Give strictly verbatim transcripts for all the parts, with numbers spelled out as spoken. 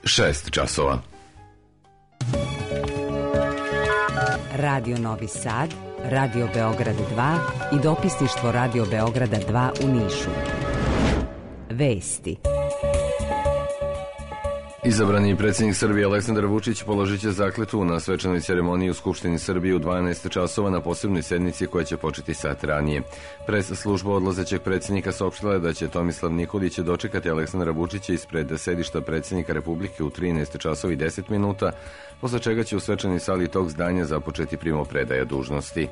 šest časova. Radio Novi Sad, Radio Beograd dva i dopisništvo Radio Beograda dva u Nišu. Vesti. Izabrani predsjednik Srbije Aleksandar Vučić položit će zakletvu na svečanoj ceremoniji u Skupštini Srbije u dvanaest časova na posebnoj sednici koja će početi sat ranije. Pres služba odlazećeg predsjednika saopštila je da će Tomislav Nikolić dočekati Aleksandra Vučića ispred sedišta predsjednika Republike u trinaest časova i deset minuta, posle čega će u svečanoj sali tog zdanja započeti primopredaja dužnosti.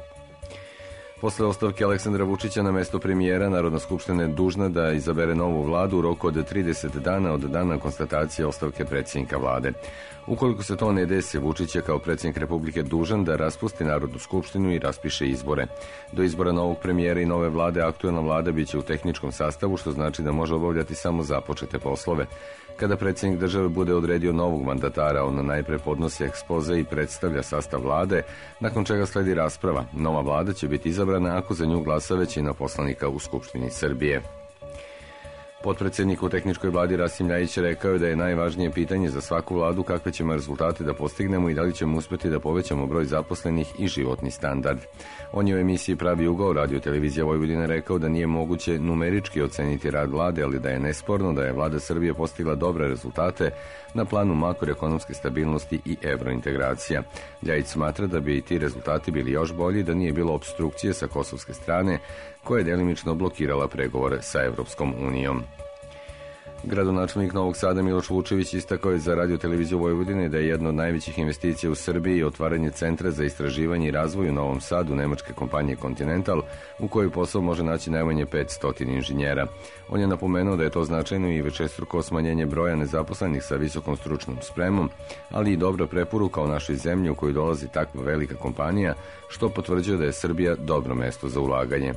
Posle ostavke Aleksandra Vučića na mesto premijera, Narodna skupština je dužna da izabere novu vladu u roku od trideset dana od dana konstatacije ostavke predsjednika vlade. Ukoliko se to ne desi, Vučić je kao predsjednik Republike dužan da raspusti Narodnu skupštinu i raspiše izbore. Do izbora novog premijera i nove vlade aktuelna vlada biće u tehničkom sastavu, što znači da može obavljati samo započete poslove. Kada predsjednik države bude odredio novog mandatara, on najpre podnosi ekspoze i predstavlja sastav vlade, nakon čega sledi rasprava. Nova vlada će biti izabrana ako za nju glasa većina poslanika u Skupštini Srbije. Potpredsjednik u tehničkoj vladi Rasim Ljajić rekao je da je najvažnije pitanje za svaku vladu kakve ćemo rezultate da postignemo i da li ćemo uspjeti da povećamo broj zaposlenih i životni standard. On je u emisiji Pravi ugao Radio Televizija Vojvodine rekao da nije moguće numerički oceniti rad vlade, ali da je nesporno da je vlada Srbije postigla dobre rezultate na planu makroekonomske stabilnosti i evrointegracija. Ljajić smatra da bi i ti rezultati bili još bolji da nije bilo opstrukcije sa kosovske strane koja je delimično blokirala pregovore sa Evropskom unijom. Gradonačelnik Novog Sada Miloš Vučević istakao je za Radio Televiziju Vojvodine da je jedna od najvećih investicija u Srbiji otvaranje centra za istraživanje i razvoj u Novom Sadu nemačke kompanije Continental, u kojoj posao može naći najmanje petsto inženjera. On je napomenuo da je to značajno i višestruko smanjenje broja nezaposlenih sa visokom stručnom spremom, ali i dobra preporuka o našoj zemlji u kojoj dolazi takva velika kompanija, što potvrđuje da je Srbija dobro mesto za ulaganje.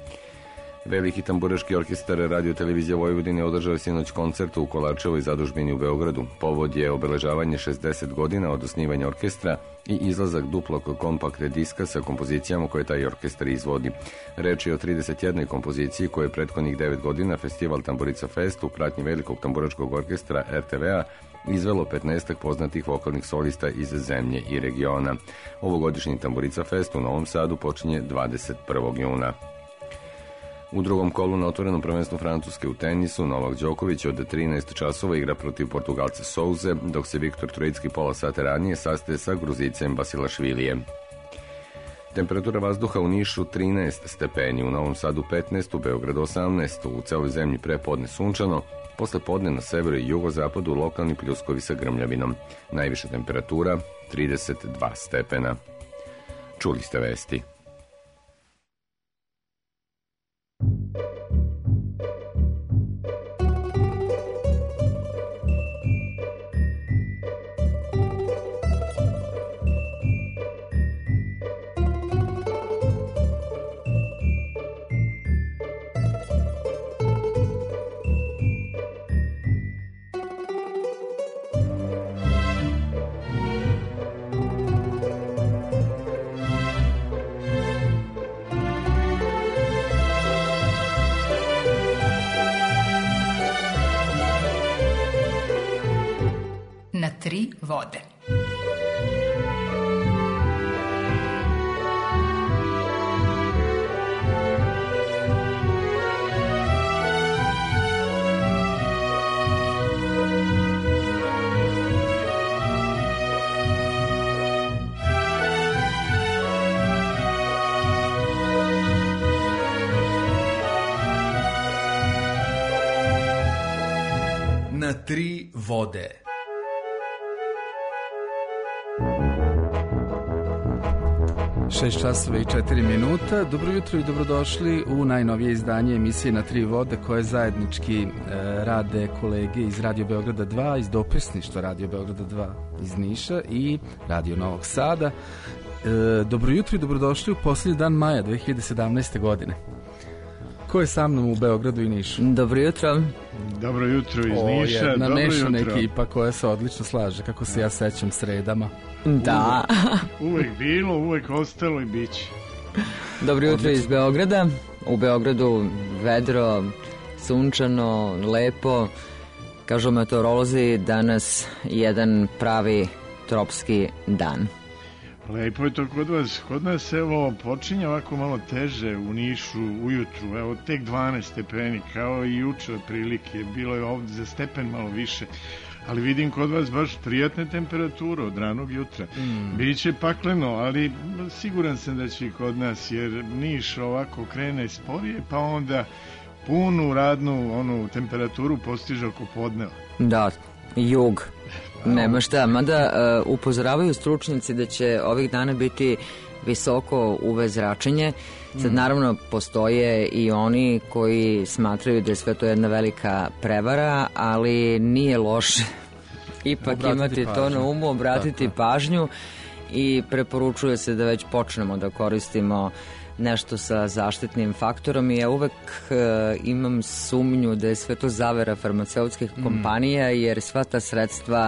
Veliki tamburaški orkestar Radio Televizija Vojvodine održao je sinoć koncert u Kolarčevoj zadužbini u Beogradu. Povod je obeležavanje šezdeset godina od osnivanja orkestra i izlazak duplog kompakt diska sa kompozicijama koje taj orkestar izvodi. Reč je o trideset jednoj kompoziciji koje je prethodnih devet godina festival Tamburica Fest u pratnji velikog tamburačkog orkestra er te ve a izvelo petnaestak poznatih vokalnih solista iz zemlje i regiona. Ovogodišnji Tamburica Fest u Novom Sadu počinje dvadeset prvog juna. U drugom kolu na otvorenom prvenstvu Francuske u tenisu Novak Đoković od trinaest časova igra protiv Portugalca Souze, dok se Viktor Trojicki pola sata ranije sastaje sa Gruzicem Basilašvilijem. Temperatura vazduha u Nišu trinaest stepeni, u Novom Sadu petnaest, u Beogradu osamnaest, u celoj zemlji prepodne sunčano, posle podne na severu i jugozapadu lokalni pljuskovi sa grmljavinom. Najviša temperatura trideset dva stepena. Čuli ste vesti. Na tri vode. Na tri vode. šest časova i četiri minuta. Dobro jutro i dobrodošli u najnovije izdanje emisije Na tri vode koje zajednički e, rade kolege iz Radio Beograda dva, iz dopisništva Radio Beograda dva iz Niša i Radio Novog Sada. E, dobro jutro i dobrodošli u posljednji dan maja dve hiljade sedamnaeste. godine. Ko je sa mnom u Beogradu i Nišu? Dobro jutro. Dobro jutro iz o, Niša. Jedna dobro Nešuna jutro. ekipa koja se odlično slaže, kako se ja sećam sredama. Da. Uvek, uvek bilo, uvek ostalo i bit će. Dobro jutro iz Beograda. U Beogradu vedro, sunčano, lepo. Kažu meteorolozi, danas jedan pravi tropski dan. Lepo je to kod vas. Kod nas evo počinje ovako malo teže u Nišu ujutru. Evo tek dvanaest stepeni, kao i juče otprilike. Bilo je ovde za stepen malo više. Ali vidim kod vas baš prijatne temperature od ranog jutra. Mm. Biće pakleno, ali siguran sam da će i kod nas, jer Niš ovako krene sporije, pa onda punu radnu onu temperaturu postiže oko podneva. Da, jug. Nema šta, mada uh, upozoravaju stručnjaci da će ovih dana biti visoko U V zračenje. Sad mm. naravno postoje i oni koji smatraju da je sve to jedna velika prevara, ali nije loše ipak obratiti imati pažnju. To na umu, obratiti Tako. pažnju i preporučuje se da već počnemo da koristimo nešto sa zaštitnim faktorom i ja uvek uh, imam sumnju da je sve to zavera farmaceutskih mm. kompanija, jer sva ta sredstva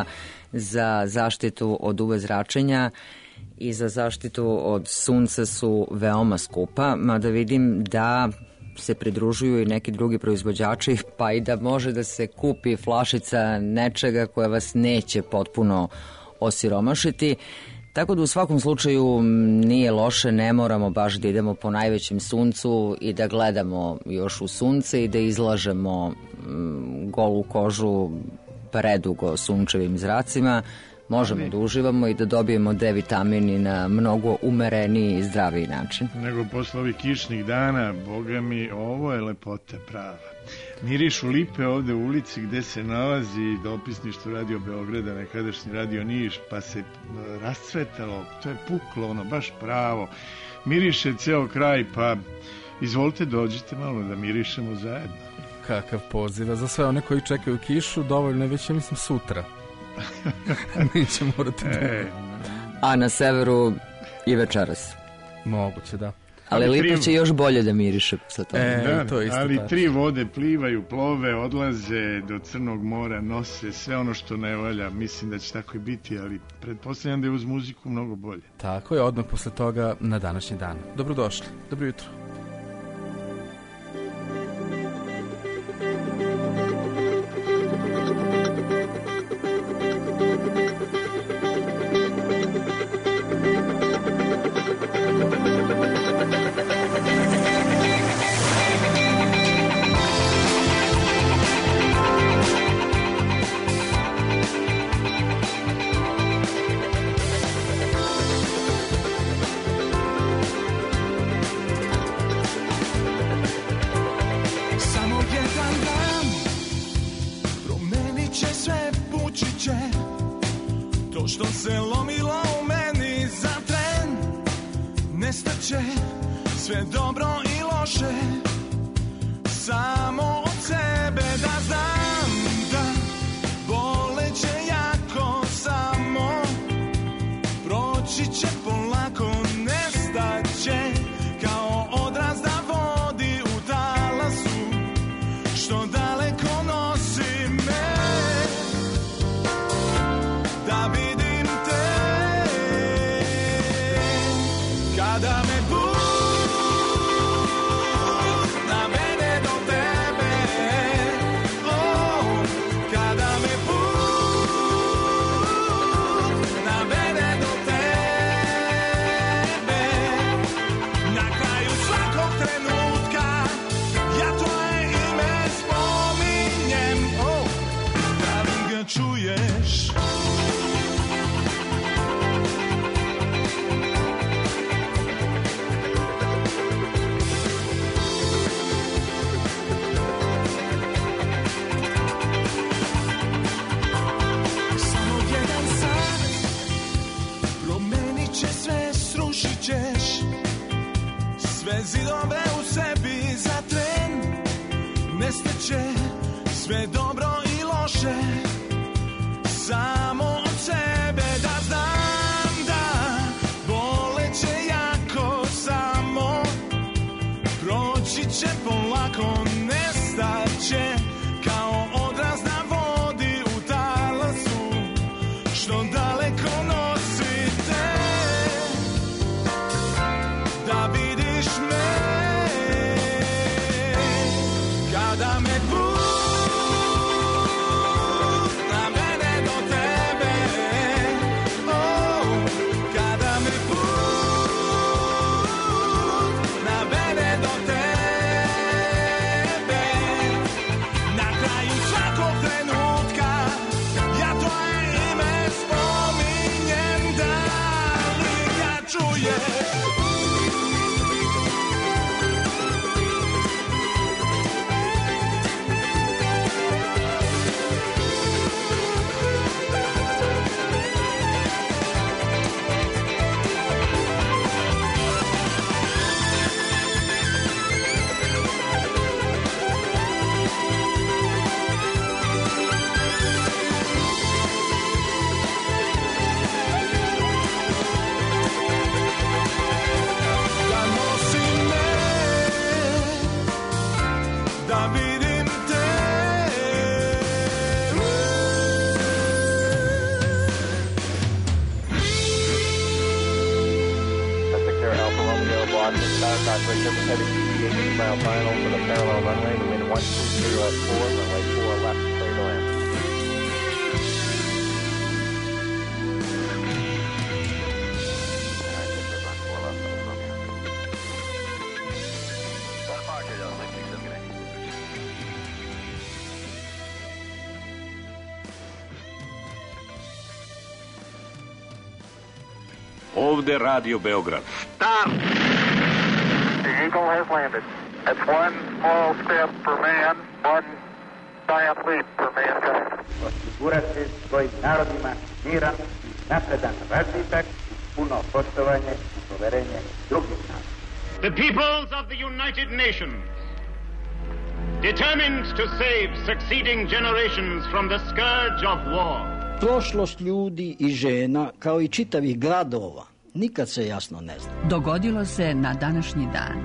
za zaštitu od U V zračenja i za zaštitu od sunca su veoma skupa, mada vidim da se pridružuju i neki drugi proizvođači, pa i da može da se kupi flašica nečega koja vas neće potpuno osiromašiti. Tako da u svakom slučaju nije loše, ne moramo baš da idemo po najvećem suncu i da gledamo još u sunce i da izlažemo golu kožu predugo sunčevim zracima. Možemo Ali, da uživamo i da dobijemo D vitamini na mnogo umereniji i zdraviji način. Nego posle ovih kišnih dana, boga mi, ovo je lepota prava. Mirišu lipe ovde u ulici gde se nalazi dopisništvo Radio Beograda, nekadašnji Radio Niš, pa se rascvetalo, to je puklo, ono, baš pravo. Miriše ceo kraj, pa izvolite dođite malo da mirišemo zajedno. Kakav poziv, za sve one koji čekaju kišu, dovoljno je već, ja mislim, sutra. Neće morati e. A na severu i večeras. Moguće, da. Ali, ali lipa će još bolje da miriše posle toga. E, da, to isto ali tačno. Tri vode plivaju, plove, odlaze do Crnog mora, nose sve ono što ne valja. Mislim da će tako i biti, ali pretpostavljam da je uz muziku mnogo bolje. Tako je, odmah posle toga na današnji dan. Dobrodošli, dobro jutro. Kada me budiš contact with triple seven deviating mile final for the parallel runway, wind one two zero at four, runway four left, clear to land. Ovde Radio Beograd. Stop! The Eagle has landed. That's one small step for man, one giant leap for mankind. Osigurati svojim narodima miran i napredan razvitak, puno poštovanje i poverenje drugih naroda. The peoples of the United Nations, determined to save succeeding generations from the scourge of war. Prošlost ljudi i žena, kao i čitavih gradova, nikad se jasno ne zna. Dogodilo se na današnji dan.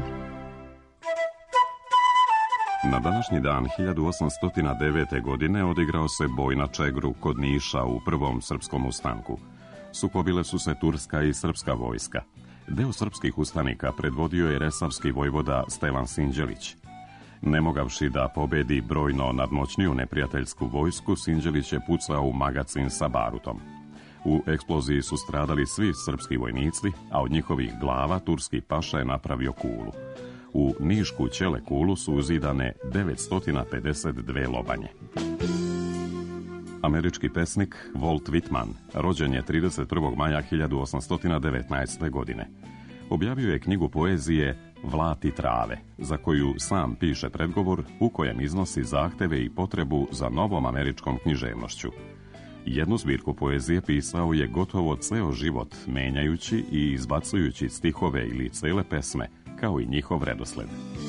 Na današnji dan hiljadu osamsto devete. godine odigrao se boj na Čegru kod Niša u prvom srpskom ustanku. Sukobile su se turska i srpska vojska. Deo srpskih ustanika predvodio je resavski vojvoda Stevan Sinđelić. Ne mogavši da pobedi brojno nadmoćniju neprijateljsku vojsku, Sinđelić je pucao u magacin sa barutom. U eksploziji su stradali svi srpski vojnici, a od njihovih glava turski paša je napravio kulu. U Nišku ćele kulu su uzidane devetsto pedeset dve lobanje. Američki pesnik Walt Whitman rođen je trideset prvog maja hiljadu osamsto devetnaeste. godine. Objavio je knjigu poezije Vlati trave, za koju sam piše predgovor u kojem iznosi zahteve i potrebu za novom američkom književnošću. Jednu zbirku poezije pisao je gotovo ceo život, menjajući i izbacujući stihove ili cele pesme, kao i njihov redosled.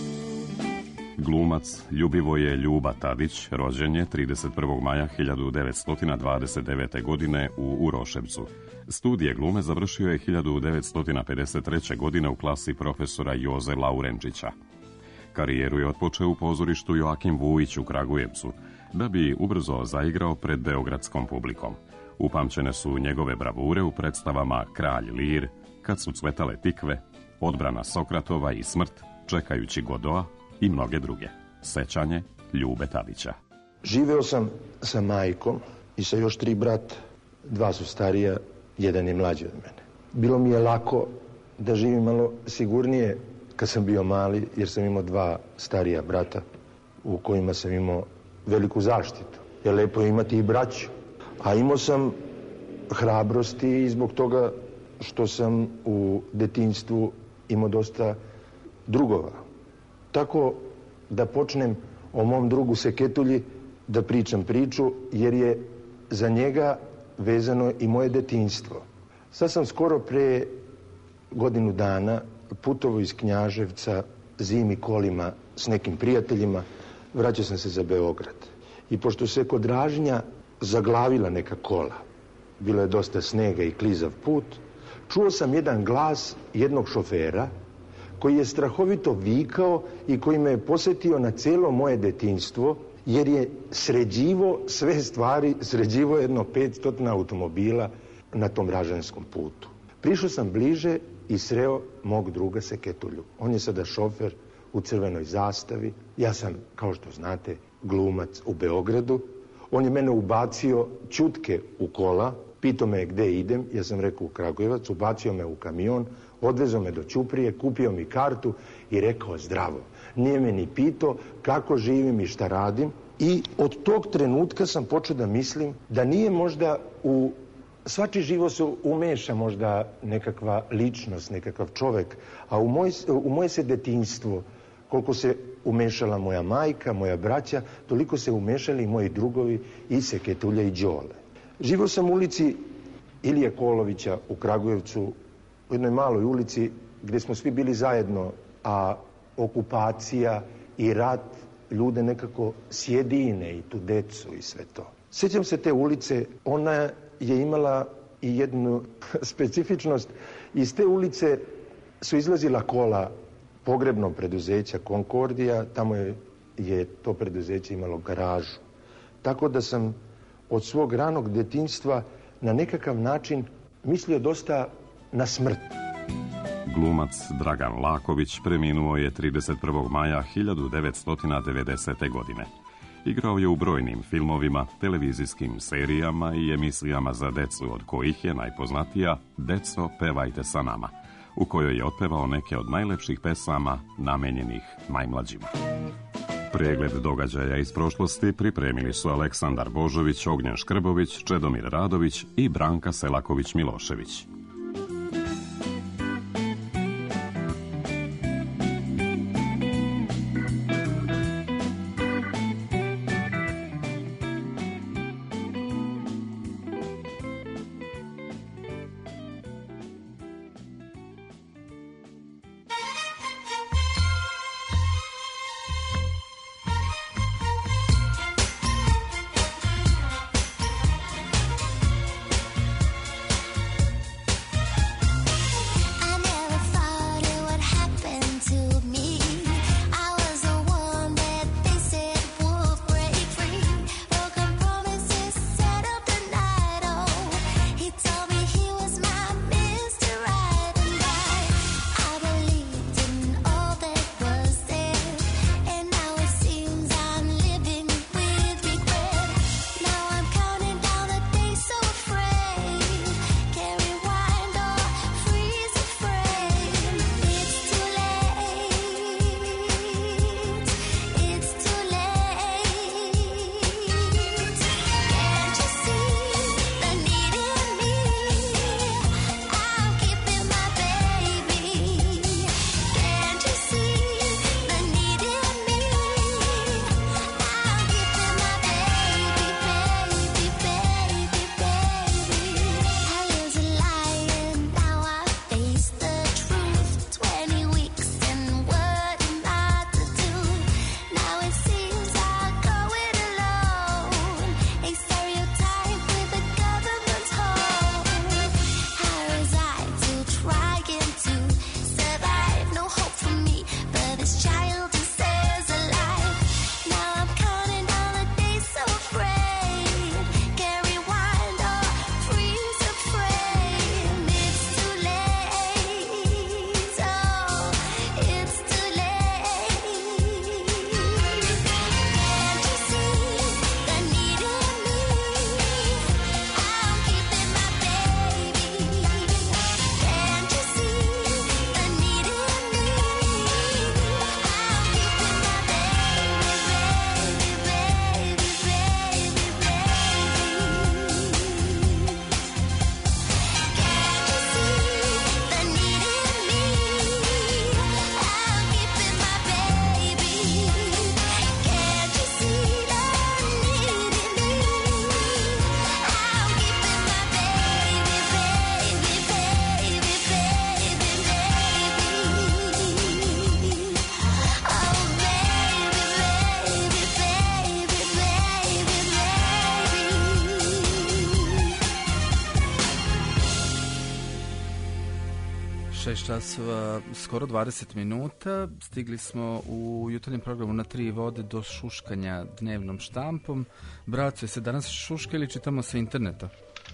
Glumac Ljubivoje Ljuba Tadić rođen je trideset prvog maja hiljadu devetsto dvadeset devete. godine u Uroševcu. Studije glume završio je hiljadu devetsto pedeset treće. godine u klasi profesora Joze Laurenčića. Karijeru je otpočeo u pozorištu Joakim Vujić u Kragujevcu, da bi ubrzo zaigrao pred beogradskom publikom. Upamćene su njegove bravure u predstavama Kralj Lir, Kad su cvetale tikve, Odbrana Sokratova i Smrt, Čekajući Godoa i mnoge druge. Sećanje Ljube Tadića. Živeo sam sa majkom i sa još tri brata. Dva su starija, jedan je mlađi od mene. Bilo mi je lako da živim malo sigurnije kad sam bio mali, jer sam imao dva starija brata u kojima sam imao veliku zaštitu. Je lepo imati i braću. A imao sam hrabrosti zbog toga što sam u detinjstvu imao dosta drugova. Tako da počnem o mom drugu Seketulji da pričam priču, jer je za njega vezano i moje detinjstvo. Sad sam skoro pre godinu dana putovao iz Knjaževca zimi kolima s nekim prijateljima, vraćao sam se za Beograd. I pošto se kod Ražnja zaglavila neka kola, bilo je dosta snega i klizav put, čuo sam jedan glas jednog šofera koji je strahovito vikao i koji me je posjetio na celo moje detinjstvo, jer je sređivo sve stvari, sređivo jedno petsto automobila na tom ražanskom putu. Prišao sam bliže i sreo mog druga Seketulju. On je sada šofer u crvenoj zastavi. Ja sam, kao što znate, glumac u Beogradu. On je mene ubacio ćutke u kola, pitao me gde idem, ja sam rekao u Kragujevac, ubacio me u kamion, odvezao me do Ćuprije, kupio mi kartu i rekao zdravo. Nije me ni pitao kako živim i šta radim. I od tog trenutka sam počeo da mislim da nije možda u svačiji život se umeša možda nekakva ličnost, nekakav čovek, a u, moj, u moje se detinjstvo, koliko se umešala moja majka, moja braća, toliko se umešali i moji drugovi i Seketulja i Đole. Živio sam u ulici Ilije Kolovića u Kragujevcu, u jednoj maloj ulici gdje smo svi bili zajedno, a okupacija i rat ljude nekako sjedine i tu decu i sve to. Sjećam se te ulice, ona je imala i jednu specifičnost. Iz te ulice su izlazila kola pogrebnog preduzeća Konkordija, tamo je, je to preduzeće imalo garažu. Tako da sam od svog ranog detinjstva na nekakav način mislio dosta na smrt. Glumac Dragan Laković preminuo je trideset prvog maja hiljadu devetsto devedesete. godine. Igrao je u brojnim filmovima, televizijskim serijama i emisijama za decu, od kojih je najpoznatija Deco, pevajte sa nama, u kojoj je otpevao neke od najlepših pesama namenjenih najmlađima. Pregled događaja iz prošlosti pripremili su Aleksandar Božović, Ognjen Škrbović, Čedomir Radović i Branka Selaković-Milošević. šest časova, skoro dvadeset minuta. Stigli smo u jutarnjem programu Na tri vode do šuškanja dnevnom štampom. Braco, se danas šuška ili čitamo sa interneta?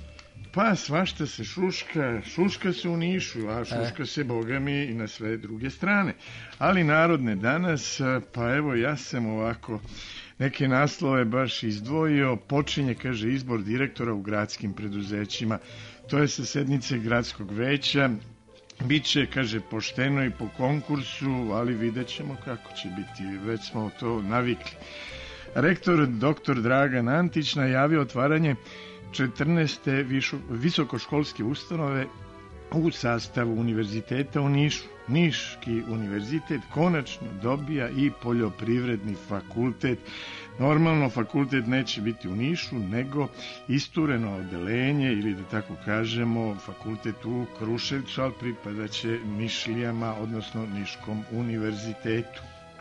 Pa svašta se šuška, šuška se u Nišu, a šuška se, boga mi, i na sve druge strane. Ali narodne danas, pa evo ja sam ovako neke naslove baš izdvojio. Počinje, kaže, izbor direktora u gradskim preduzećima. To je sa sednice gradskog veća. Biće, kaže, pošteno i po konkursu, ali vidjet ćemo kako će biti. Već smo to navikli. Rektor doktor Dragan Antić najavio otvaranje četrnaeste visokoškolske ustanove u sastavu univerziteta u Nišu. Niški univerzitet konačno dobija i poljoprivredni fakultet. Normalno, fakultet neće biti u Nišu, nego istureno odelenje, ili da tako kažemo, fakultet u Kruševcu, ali pripadaće Nišlijama, odnosno Niškom univerzitetu.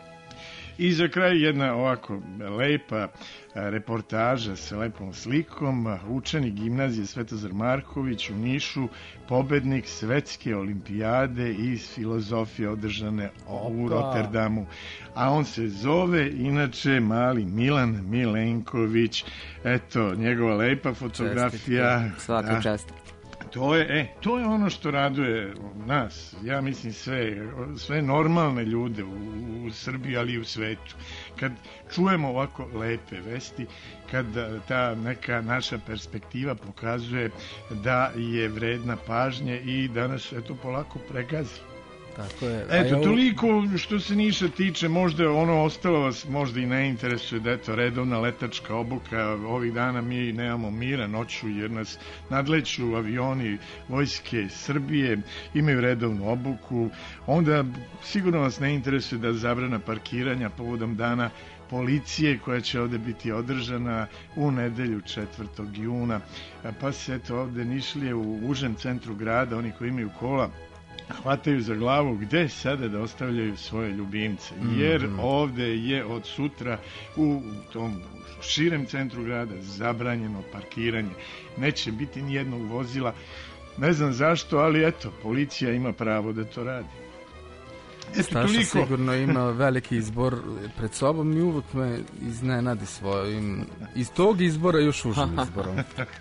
I za kraj jedna ovako lepa reportaža sa lepom slikom. Učenik gimnazije Svetozar Marković u Nišu, pobednik svetske olimpijade iz filozofije održane u Rotterdamu. A on se zove, inače, mali Milan Milenković. Eto, njegova lepa fotografija. Svaka čast. To je, e, to je ono što raduje nas, ja mislim sve, sve normalne ljude u, u Srbiji, ali i u svetu. Kad čujemo ovako lepe vesti, kad ta neka naša perspektiva pokazuje da je vredna pažnje i da nas eto polako pregazi. Tako je. Eto, toliko što se Niša tiče, možda ono ostalo vas možda i ne interesuje, da eto, redovna letačka obuka, ovih dana mi nemamo mira noću jer nas nadleću avioni vojske Srbije, imaju redovnu obuku, onda sigurno vas ne interesuje da zabrana parkiranja povodom dana policije koja će ovde biti održana u nedelju četvrtog juna, pa se eto ovde Nišlije u užem centru grada, oni koji imaju kola, hvataju za glavu gde sada da ostavljaju svoje ljubimce, jer ovde je od sutra u tom širem centru grada zabranjeno parkiranje. Neće biti ni jednog vozila, ne znam zašto, ali eto, policija ima pravo da to radi. Eto, Staša toliko. Sigurno ima veliki izbor pred sobom i uvek me iznenadi svojim iz tog izbora još užim izborom.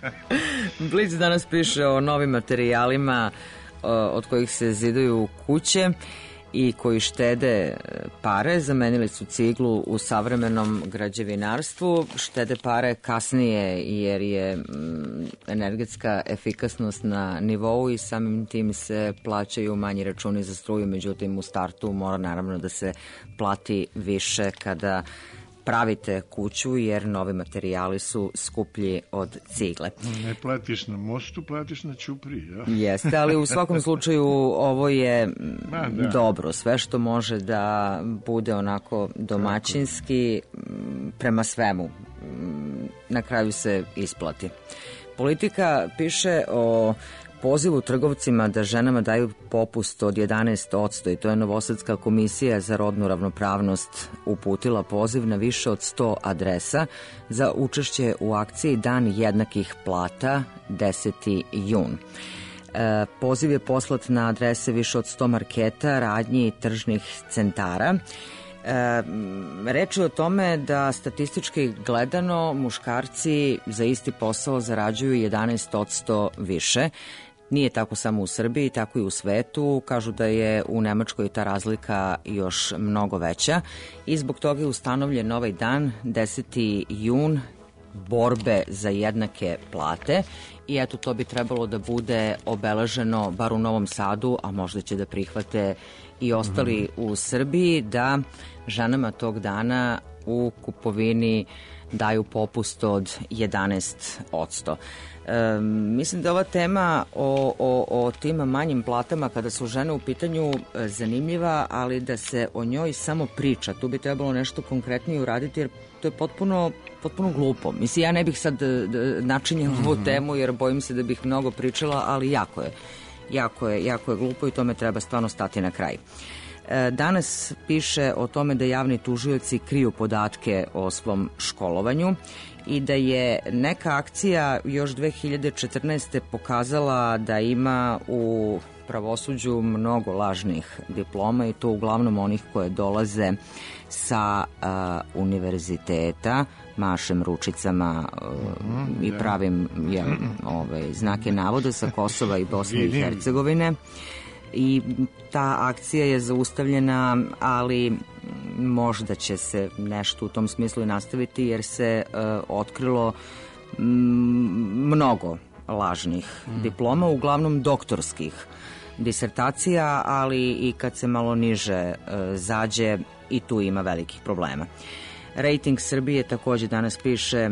Blic danas piše o novim materijalima od kojih se zidaju kuće i koji štede pare. Zamenili su ciglu u savremenom građevinarstvu. Štede pare kasnije jer je energetska efikasnost na nivou i samim tim se plaćaju manji računi za struju. Međutim, u startu mora naravno da se plati više kada pravite kuću, jer novi materijali su skuplji od cigle. Ne platiš na mostu, platiš na ćupriji. Ja? Jeste, ali u svakom slučaju ovo je Ma, da. dobro. Sve što može da bude onako domaćinski prema svemu. Na kraju se isplati. Politika piše o pozivu trgovcima da ženama daju popust od jedanaest posto i to je Novosadska komisija za rodnu ravnopravnost uputila poziv na više od sto adresa za učešće u akciji Dan jednakih plata deseti jun. E, poziv je poslat na adrese više od sto marketa, radnji i tržnih centara. E, reč je o tome da statistički gledano muškarci za isti posao zarađuju jedanaest posto više. Nije tako samo u Srbiji, tako i u svetu. Kažu da je u Nemačkoj ta razlika još mnogo veća i zbog toga je ustanovljen ovaj dan, deseti jun, borbe za jednake plate i eto to bi trebalo da bude obeleženo bar u Novom Sadu, a možda će da prihvate i ostali mm. u Srbiji, da ženama tog dana u kupovini daju popust od jedanaest posto. E, mislim da ova tema o, o, o tim manjim platama kada su žene u pitanju zanimljiva, ali da se o njoj samo priča. Tu bi trebalo nešto konkretnije uraditi jer to je potpuno, potpuno glupo. Mislim, ja ne bih sad načinjala mm-hmm. ovu temu jer bojim se da bih mnogo pričala, ali jako je, jako je, jako je glupo i tome treba stvarno stati na kraj. Danas piše o tome da javni tužioci kriju podatke o svom školovanju i da je neka akcija još dve hiljade četrnaeste. pokazala da ima u pravosuđu mnogo lažnih diploma i to uglavnom onih koje dolaze sa uh, univerziteta, mašem ručicama uh, mm-hmm, i pravim jel, ovaj, znake navoda sa Kosova i Bosne i Hercegovine. I ta akcija je zaustavljena, ali možda će se nešto u tom smislu i nastaviti jer se uh, otkrilo m, mnogo lažnih mm. diploma, uglavnom doktorskih disertacija, ali i kad se malo niže uh, zađe i tu ima velikih problema. Rating Srbije takođe danas piše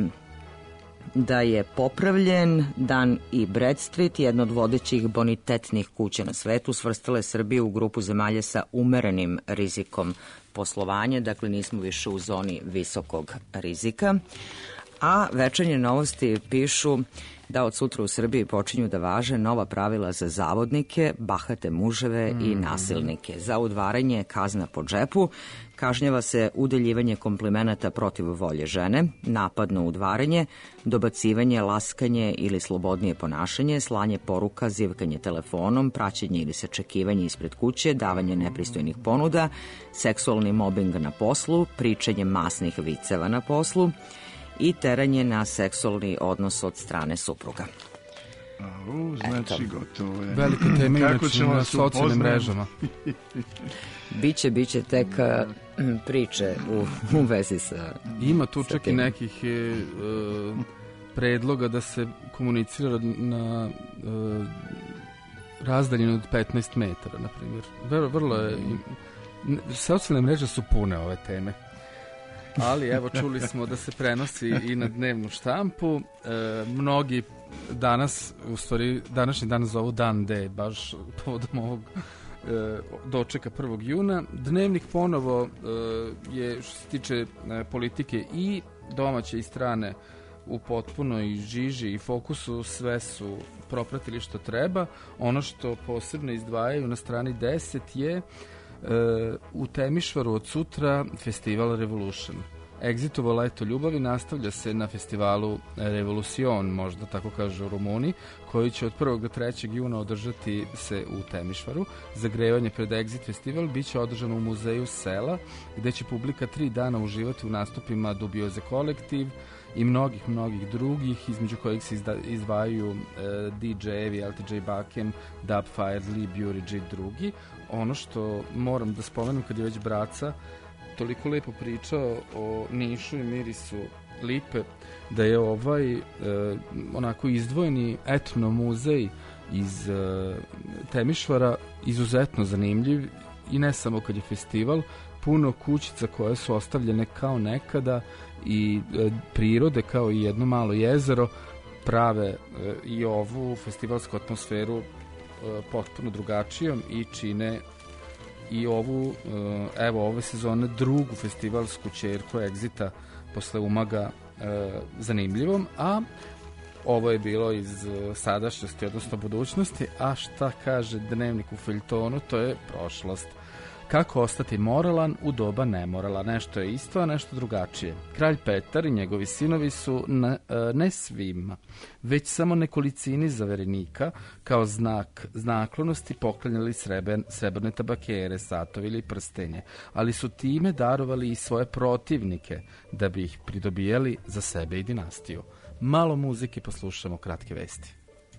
da je popravljen. Dan i Bradstreet, jedna od vodećih bonitetnih kuća na svetu, svrstala je Srbiju u grupu zemalja sa umerenim rizikom poslovanja, dakle nismo više u zoni visokog rizika. A Večernje novosti pišu da od sutra u Srbiji počinju da važe nova pravila za zavodnike, bahate muževe mm. i nasilnike. Za udvaranje kazna po džepu, kažnjava se udeljivanje komplimenata protiv volje žene, napadno udvaranje, dobacivanje, laskanje ili slobodnije ponašanje, slanje poruka, zivkanje telefonom, praćenje ili sačekivanje ispred kuće, davanje nepristojnih ponuda, seksualni mobbing na poslu, pričanje masnih viceva na poslu i teranje na seksualni odnos od strane supruga. A, u, znači minuta. Znači, gotovo je. Velika tema inače na socijalnim mrežama. Biće, biće tek uh, priče u, u vezi sa... Ima tu čak i nekih uh, predloga da se komunicira na uh, razdaljinu od petnaest metara, na primjer. Vrlo, vrlo je... Socijalne mreže su pune ove teme. Ali evo, čuli smo da se prenosi i na dnevnu štampu. E, mnogi danas, u stvari današnji dan zovu Dan D, baš povodom ovog e, dočeka prvog juna. Dnevnik ponovo e, je, što se tiče e, politike i domaće i strane, u potpunoj žiži i fokusu. Sve su propratili što treba. Ono što posebno izdvajaju na strani deset je u Temišvaru od sutra festival Revolution. Exitovo leto ljubavi nastavlja se na festivalu Revolucion, možda tako kaže u Rumuniji, koji će od prvog do trećeg juna održati se u Temišvaru. Zagrevanje pred Exit festival biće održano u muzeju sela, gde će publika tri dana uživati u nastupima Dubioze kolektiv i mnogih, mnogih drugih, između kojih se izdvajaju uh, D J-evi, L T J Bakem, Dubfire, Lee Burridge i drugi. Ono što moram da spomenem kad je već Braca toliko lepo pričao o Nišu i mirisu lipe, da je ovaj uh, onako izdvojeni etno muzej iz uh, Temišvara izuzetno zanimljiv i ne samo kad je festival, puno kućica koje su ostavljene kao nekada i e, prirode kao i jedno malo jezero prave e, i ovu festivalsku atmosferu e, potpuno drugačijom i čine i ovu, e, evo ove sezone drugu festivalsku ćerku Exita posle Umaga e, zanimljivom, a ovo je bilo iz sadašnjosti, odnosno budućnosti, a šta kaže dnevnik u feljtonu, to je prošlost. Kako ostati moralan u doba nemorala. Nešto je isto, a nešto drugačije. Kralj Petar i njegovi sinovi su ne, ne svima, već samo nekolicini zaverenika kao znak naklonosti poklanjali sreber, srebrne tabakere, satovi ili prstenje, ali su time darovali i svoje protivnike da bi ih pridobijali za sebe i dinastiju. Malo muzike, poslušamo kratke vesti.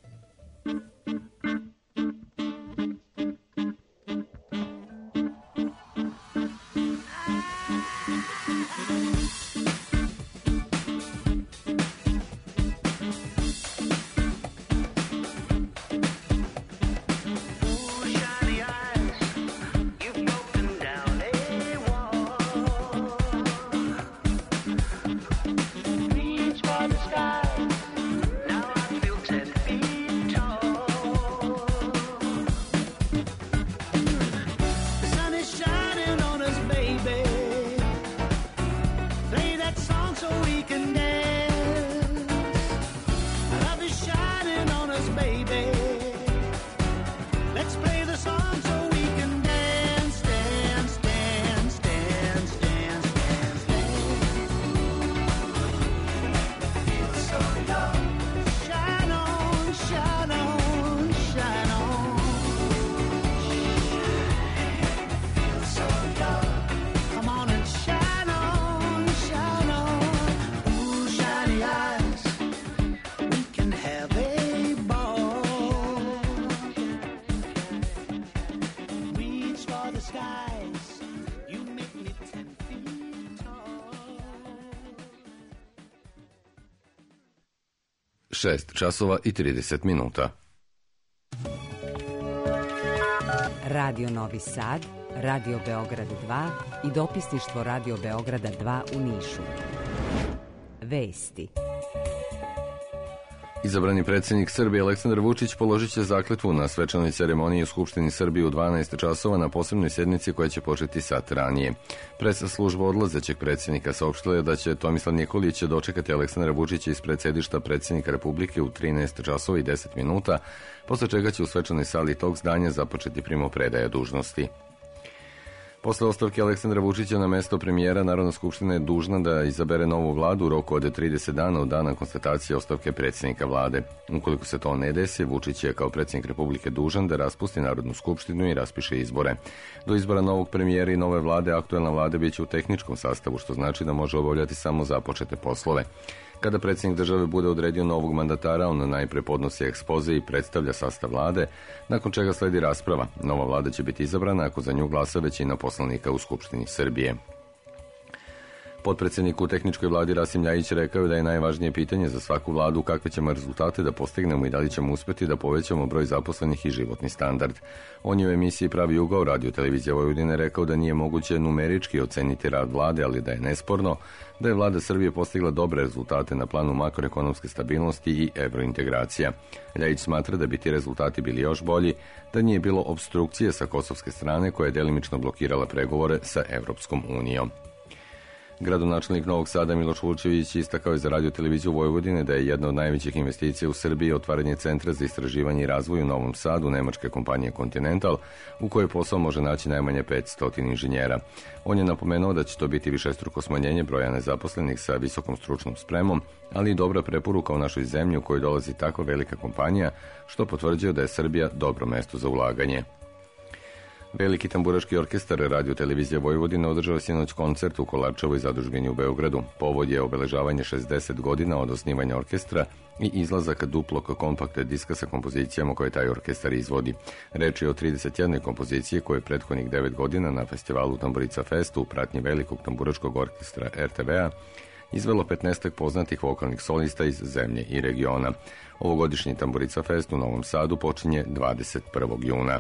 šest časova i trideset minuta. Radio Novi Sad, Radio Beograd dva i dopisništvo Radio Beograda dva u Nišu. Vesti. Izabrani predsjednik Srbije Aleksandar Vučić položit će zakletvu na svečanoj ceremoniji u Skupštini Srbije u dvanaest časova na posebnoj sjednici koja će početi sat ranije. Pres služba odlazećeg predsjednika saopštila je da će Tomislav Nikolić dočekati Aleksandra Vučića ispred sedišta predsjednika Republike u trinaest časova i deset minuta, posle čega će u svečanoj sali tog zdanja započeti primopredaja dužnosti. Posle ostavke Aleksandra Vučića na mesto premijera, Narodna skupština je dužna da izabere novu vladu u roku od trideset dana od dana konstatacije ostavke predsjednika vlade. Ukoliko se to ne desi, Vučić je kao predsjednik Republike dužan da raspusti Narodnu skupštinu i raspiše izbore. Do izbora novog premijera i nove vlade, aktuelna vlada biće u tehničkom sastavu, što znači da može obavljati samo započete poslove. Kada predsjednik države bude odredio novog mandatara, on najpre podnosi ekspoze i predstavlja sastav vlade, nakon čega sledi rasprava. Nova vlada će biti izabrana ako za nju glasa većina poslanika u Skupštini Srbije. Potpredsjednik u tehničkoj vladi Rasim Ljajić rekao je da je najvažnije pitanje za svaku vladu kakve ćemo rezultate da postignemo i da li ćemo uspjeti da povećamo broj zaposlenih i životni standard. On je u emisiji Pravi ugao Radio Televizija Vojvodine rekao da nije moguće numerički oceniti rad vlade, ali da je nesporno da je vlada Srbije postigla dobre rezultate na planu makroekonomske stabilnosti i evrointegracija. Ljajić smatra da bi ti rezultati bili još bolji da nije bilo obstrukcije sa kosovske strane koja je delimično blokirala pregovore sa Evropskom unijom. Gradonačelnik Novog Sada Miloš Vučević istakao je za Radio Televiziju Vojvodine da je jedna od najvećih investicija u Srbiji otvaranje centra za istraživanje i razvoj u Novom Sadu nemačke kompanije Continental, u kojoj posao može naći najmanje petsto inženjera. On je napomenuo da će to biti višestruko smanjenje broja nezaposlenih sa visokom stručnom spremom, ali i dobra preporuka u našoj zemlji u kojoj dolazi tako velika kompanija, što potvrđuje da je Srbija dobro mesto za ulaganje. Veliki tamburaški orkestar Radio Televizija Vojvodine održao sinoć koncert u Kolarčevoj zadužbini u Beogradu. Povod je obeležavanje šezdeset godina od osnivanja orkestra i izlazak duplog kompakta diska sa kompozicijama koje taj orkestar izvodi. Reč je o trideset jednoj kompoziciji koje je prethodnih devet godina na festivalu Tamburica Fest u pratnji velikog tamburaškog orkestra er te ve a izvelo petnaestak poznatih vokalnih solista iz zemlje i regiona. Ovogodišnji Tamburica Fest u Novom Sadu počinje dvadeset prvog juna.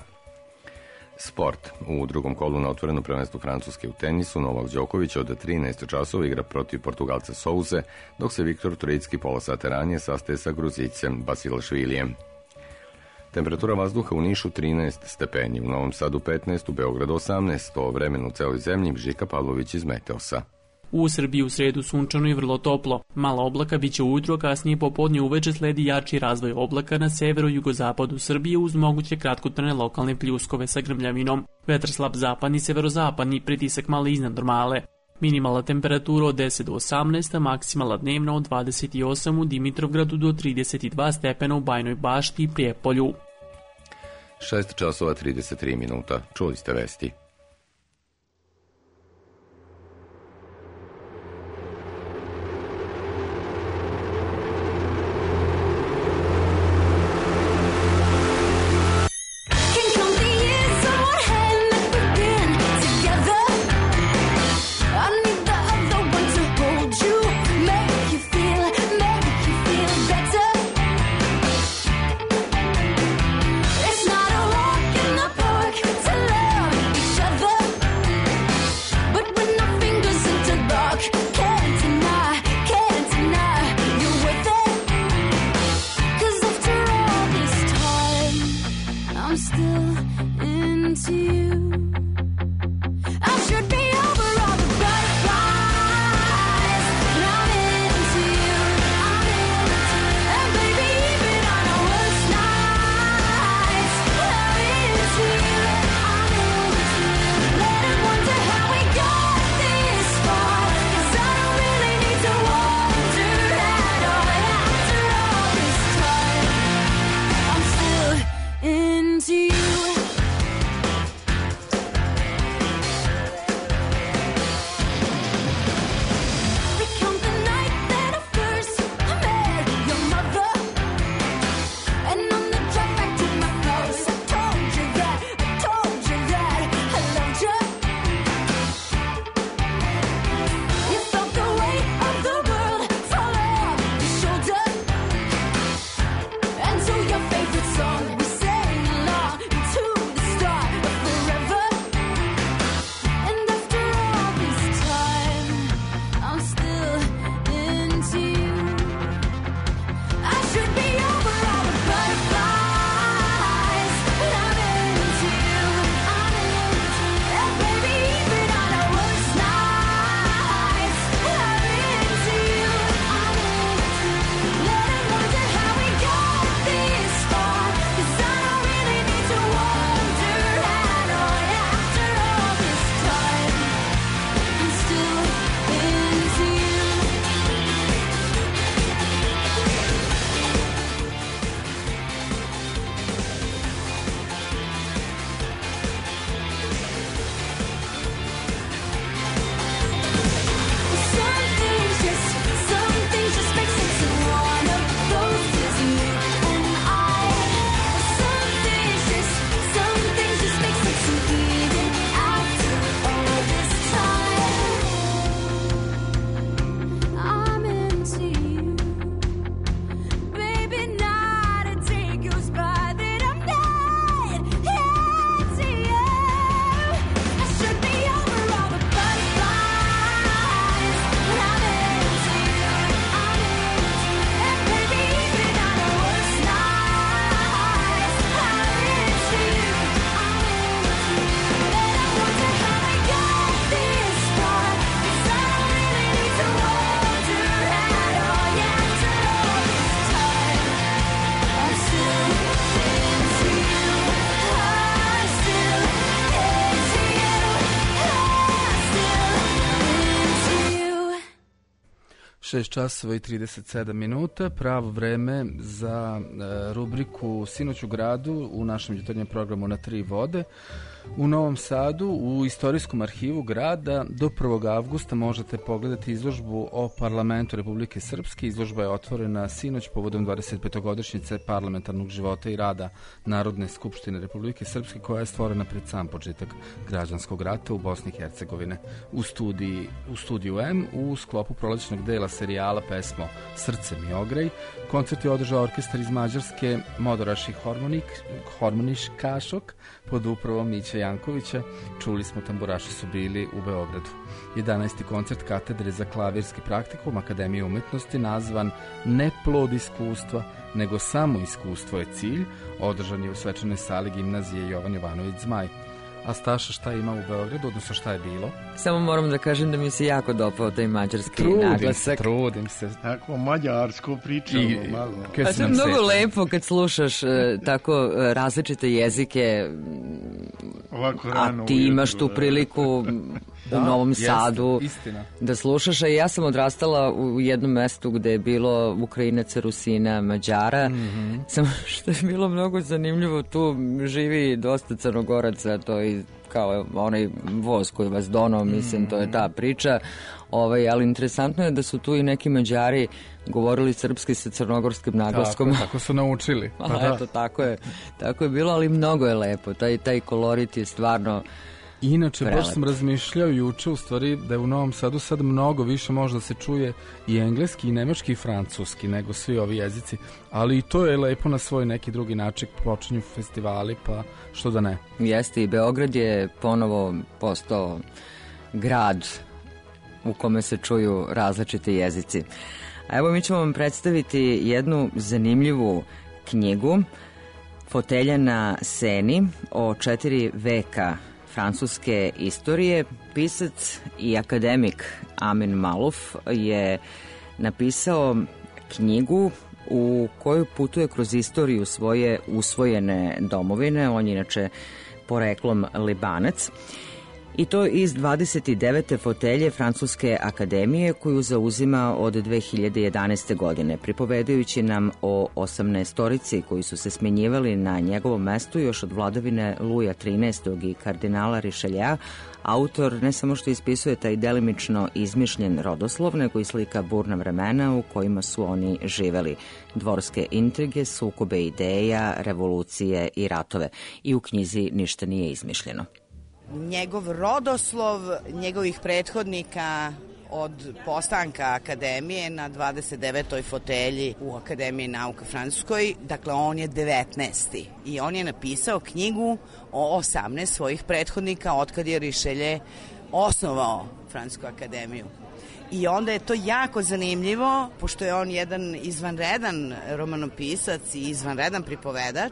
Sport. U drugom kolu na otvorenom prvenstvu Francuske u tenisu Novak Đoković od trinaest časova igra protiv Portugalca Souze, dok se Viktor Trojicki pola sata ranije sastaje sa Gruzicem Basilashvilijem. Temperatura vazduha u Nišu trinaest stepeni, u Novom Sadu petnaest, u Beogradu osamnaest, o vremenu u celoj zemlji Žika Pavlović iz Meteosa. U Srbiji u sredu sunčano i vrlo toplo. Mala oblaka biće ujutro, kasnije popodne uveče sledi jači razvoj oblaka na severu-jugozapadu Srbije uz moguće kratkotrajne lokalne pljuskove sa grmljavinom. Vetar slab zapadni, severozapadni, pritisak malo iznad normale. Minimalna temperatura od deset do osamnaest, a maksimalna dnevna od dvadeset osam u Dimitrovgradu do trideset dva stepena u Bajnoj Bašti i Prijepolju. šest časova trideset tri minuta. Čuli ste vesti. It's not a walk in the park to love each other. šest časova i trideset sedam minuta, pravo vreme za e, rubriku Sinoć u gradu u našem jutarnjem programu Na tri vode. U Novom Sadu, u Istorijskom arhivu grada, do prvog avgusta možete pogledati izložbu o parlamentu Republike Srpske. Izložba je otvorena sinoć povodom dvadesetpetogodišnjice parlamentarnog života i rada Narodne skupštine Republike Srpske, koja je stvorena pred sam početak građanskog rata u Bosni i Hercegovine. U, studiji, u studiju M, u sklopu prolećnog dela serijala pesmo Srce mi ogrej, koncert je održao orkestar iz Mađarske Modoraši Hormonik, Hormoniškašok pod upravom Mića Jankovića. Čuli smo, tamburaši su bili u Beogradu. jedanaesti koncert katedre za klavirski praktikum Akademije umetnosti, nazvan Ne plod iskustva, nego samo iskustvo je cilj, održan je u svečanoj sali gimnazije Jovan Jovanović Zmaj. A Staša, šta ima u Beogradu, odnosno šta je bilo? Samo moram da kažem da mi se jako dopao taj mađarski trudim naglasak. Se, trudim se. Tako mađarsko pričamo I, malo. A to je mnogo seta. Lepo kad slušaš uh, tako uh, različite jezike, ovako rano a ti ujutru, imaš tu priliku da, u Novom jeste, Sadu istina. Da slušaš. A ja sam odrastala u jednom mestu gde je bilo Ukrajinaca, Rusina, Mađara. Mm-hmm. Samo što je bilo mnogo zanimljivo, tu živi dosta Crnogoraca, to je kao onaj voz koji vas donao, mislim, mm-hmm. to je ta priča. Ovaj, ali interesantno je da su tu i neki Mađari govorili srpski sa crnogorskim naglaskom. Tako, tako su naučili. Pa da. Eto, tako je, tako je bilo, ali mnogo je lepo. Taj, taj kolorit je stvarno inače, prelep. Baš sam razmišljao juče u stvari da je u Novom Sadu sad mnogo više možda se čuje i engleski, i nemački, i francuski nego svi ovi jezici, ali i to je lepo na svoj neki drugi način, počinju festivali, pa što da ne. Jeste, i Beograd je ponovo postao grad u kome se čuju različite jezici. A evo mi ćemo vam predstaviti jednu zanimljivu knjigu, Fotelja na Seni, o četiri veka francuske istorije. Pisac i akademik Amin Maluf je napisao knjigu u kojoj putuje kroz istoriju svoje usvojene domovine. On je inače poreklom Libanac. I to iz dvadeset devete fotelje Francuske akademije koju zauzima od dve hiljade jedanaeste. godine, pripovedajući nam o osamnaestorici koji su se smenjivali na njegovom mestu još od vladavine Luja trinaestog. i kardinala Rišelja. Autor ne samo što ispisuje taj delimično izmišljen rodoslov, nego i slika burna vremena u kojima su oni živeli. Dvorske intrige, sukobe ideja, revolucije i ratove. I u knjizi ništa nije izmišljeno. Njegov rodoslov, njegovih prethodnika od postanka akademije na dvadeset devetoj fotelji u Akademiji nauka Francuskoj, dakle on je devetnaesti. I on je napisao knjigu o osamnaest svojih prethodnika otkad je Rišelje osnovao Francusku akademiju. I onda je to jako zanimljivo, pošto je on jedan izvanredan romanopisac i izvanredan pripovedač,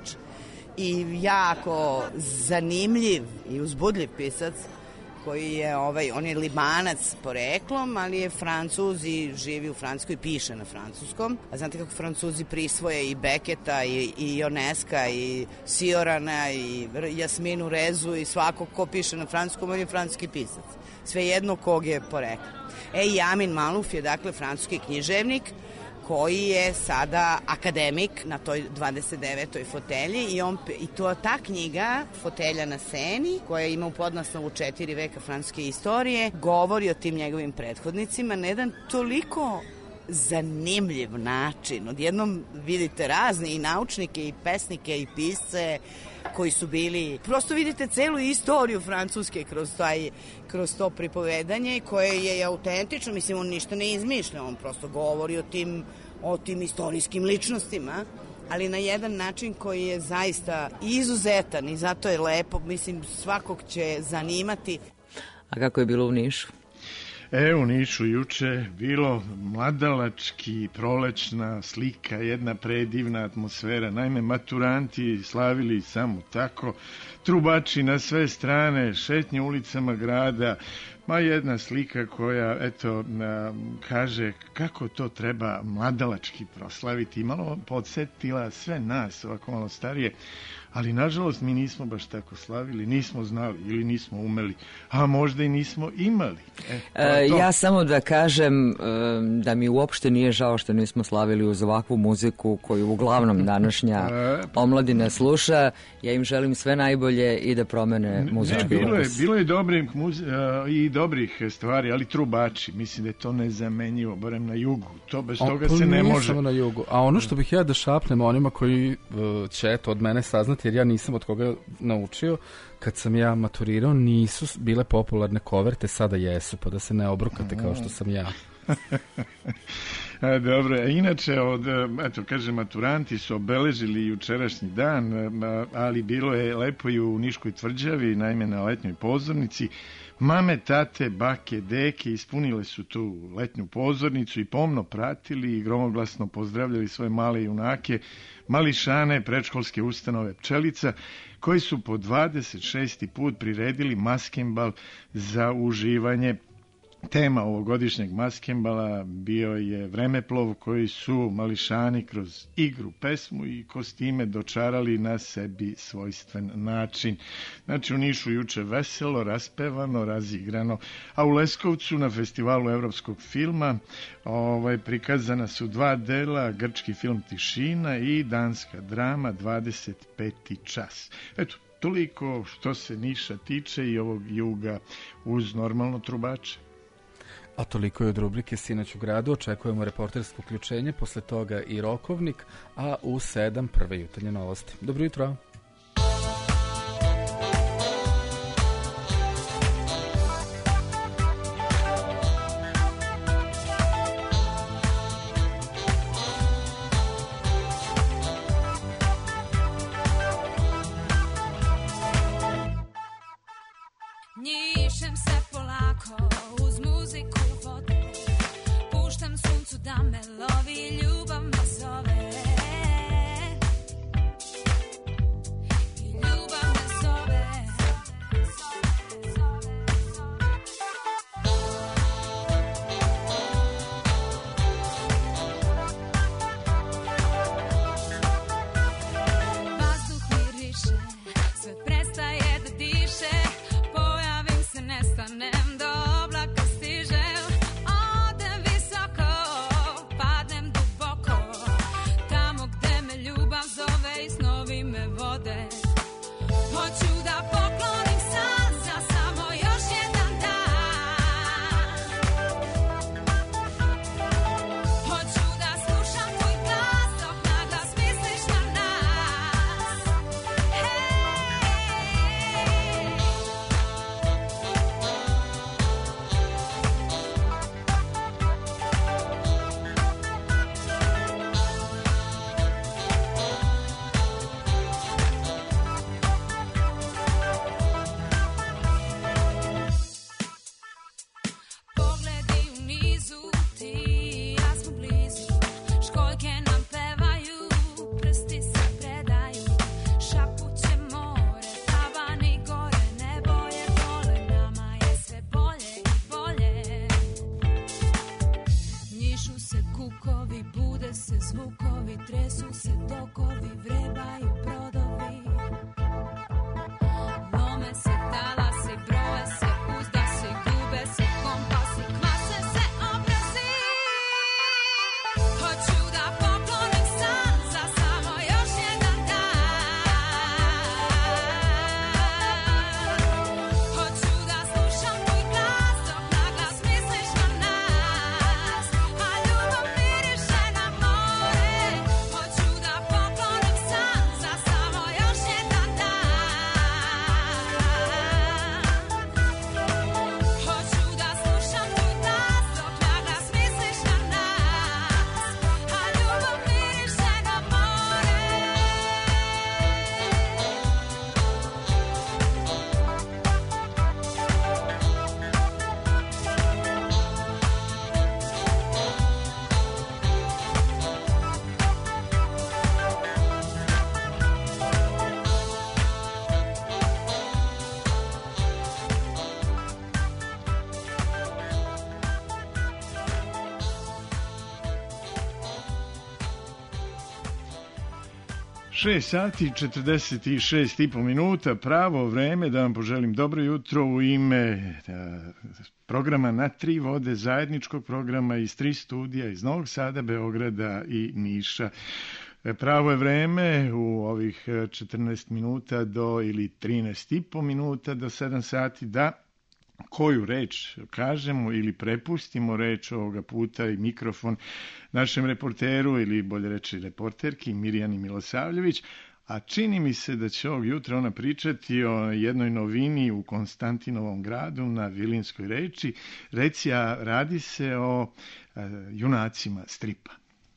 i jako zanimljiv i uzbudljiv pisac koji je, ovaj, on je Libanac poreklom, ali je Francuz i živi u Francuskoj i piše na francuskom. A znate kako Francuzi prisvoje i Beketa i, i Ioneska i Siorana i Jasminu Rezu i svako ko piše na francuskom, on je francuski pisac. Svejedno kog je poreklo. E, i Amin Maluf je dakle francuski književnik koji je sada akademik na toj dvadeset devetoj fotelji i, on, i to ta knjiga Fotelja na Seni, koja ima u podnaslovu četiri veka francuske istorije, govori o tim njegovim prethodnicima na jedan toliko zanimljiv način. Odjednom vidite razne i naučnike i pesnike i pisce koji su bili, prosto vidite celu istoriju Francuske kroz, taj, kroz to pripovedanje koje je autentično, mislim on ništa ne izmišlja, on prosto govori o tim, o tim istorijskim ličnostima, ali na jedan način koji je zaista izuzetan i zato je lepo, mislim svakog će zanimati. A kako je bilo u Nišu? E, u Nišu juče bilo mladalački, prolećna slika, jedna predivna atmosfera. Naime, maturanti slavili samo tako, trubači na sve strane, šetnje ulicama grada, Ma jedna slika koja, eto, kaže kako to treba mladalački proslaviti i malo podsjetila sve nas, ovako malo starije, ali nažalost mi nismo baš tako slavili, nismo znali ili nismo umeli, a možda i nismo imali. E, e, ja samo da kažem da mi uopšte nije žao što nismo slavili uz ovakvu muziku koju uglavnom današnja omladina sluša. Ja im želim sve najbolje i da promene muzički ne, bilo ukus. Je, bilo je dobrih muzi, i dobrih stvari, ali trubači, mislim da je to nezamenjivo, barem na jugu. To bez o, toga se ne može. Samo na jugu. A ono što bih ja da šapnem onima koji uh, će to od mene saznati, jer ja nisam od koga naučio, kad sam ja maturirao nisu bile popularne koverte, sada jesu, pa da se ne obrukate kao što sam ja. A, dobro, a inače, od, eto, kaže, maturanti su obeležili jučerašnji dan, ali bilo je lepo i u Niškoj tvrđavi, naime na letnjoj pozornici. Mame, tate, bake, deke ispunile su tu letnju pozornicu i pomno pratili i gromoglasno pozdravljali svoje male junake, mališane, predškolske ustanove Pčelica, koji su po dvadeset šesti put priredili maskembal za uživanje. Tema ovogodišnjeg maskembala bio je vremeplov koji su mališani kroz igru, pesmu i kostime dočarali na sebi svojstven način. Znači u Nišu juče veselo, raspevano, razigrano, a u Leskovcu na festivalu evropskog filma ovaj, prikazana su dva dela, grčki film Tišina i danska drama dvadeset peti čas. Eto, toliko što se Niša tiče i ovog juga uz normalno trubače. A toliko je od rubrike Sinoć u gradu, očekujemo reportersko uključenje, posle toga i rokovnik, a u sedam prve jutarnje novosti. Dobro jutro. Njišem se polako uz muziku vode, puštam suncu da me lovi, ljubav me zove. šest sati i četrdeset šest i po minuta, pravo vreme da vam poželim dobro jutro u ime programa Na tri vode, zajedničkog programa iz tri studija iz Novog Sada, Beograda i Niša. Pravo je vreme u ovih četrnaest minuta do ili trinaest i po minuta do sedam sati da koju reč kažemo ili prepustimo reč ovoga puta i mikrofon našem reporteru ili bolje reći reporterki Mirjani Milosavljević, a čini mi se da će ovog jutra ona pričati o jednoj novini u Konstantinovom gradu na Vilinskoj reči. Reci, a radi se o uh, junacima stripa.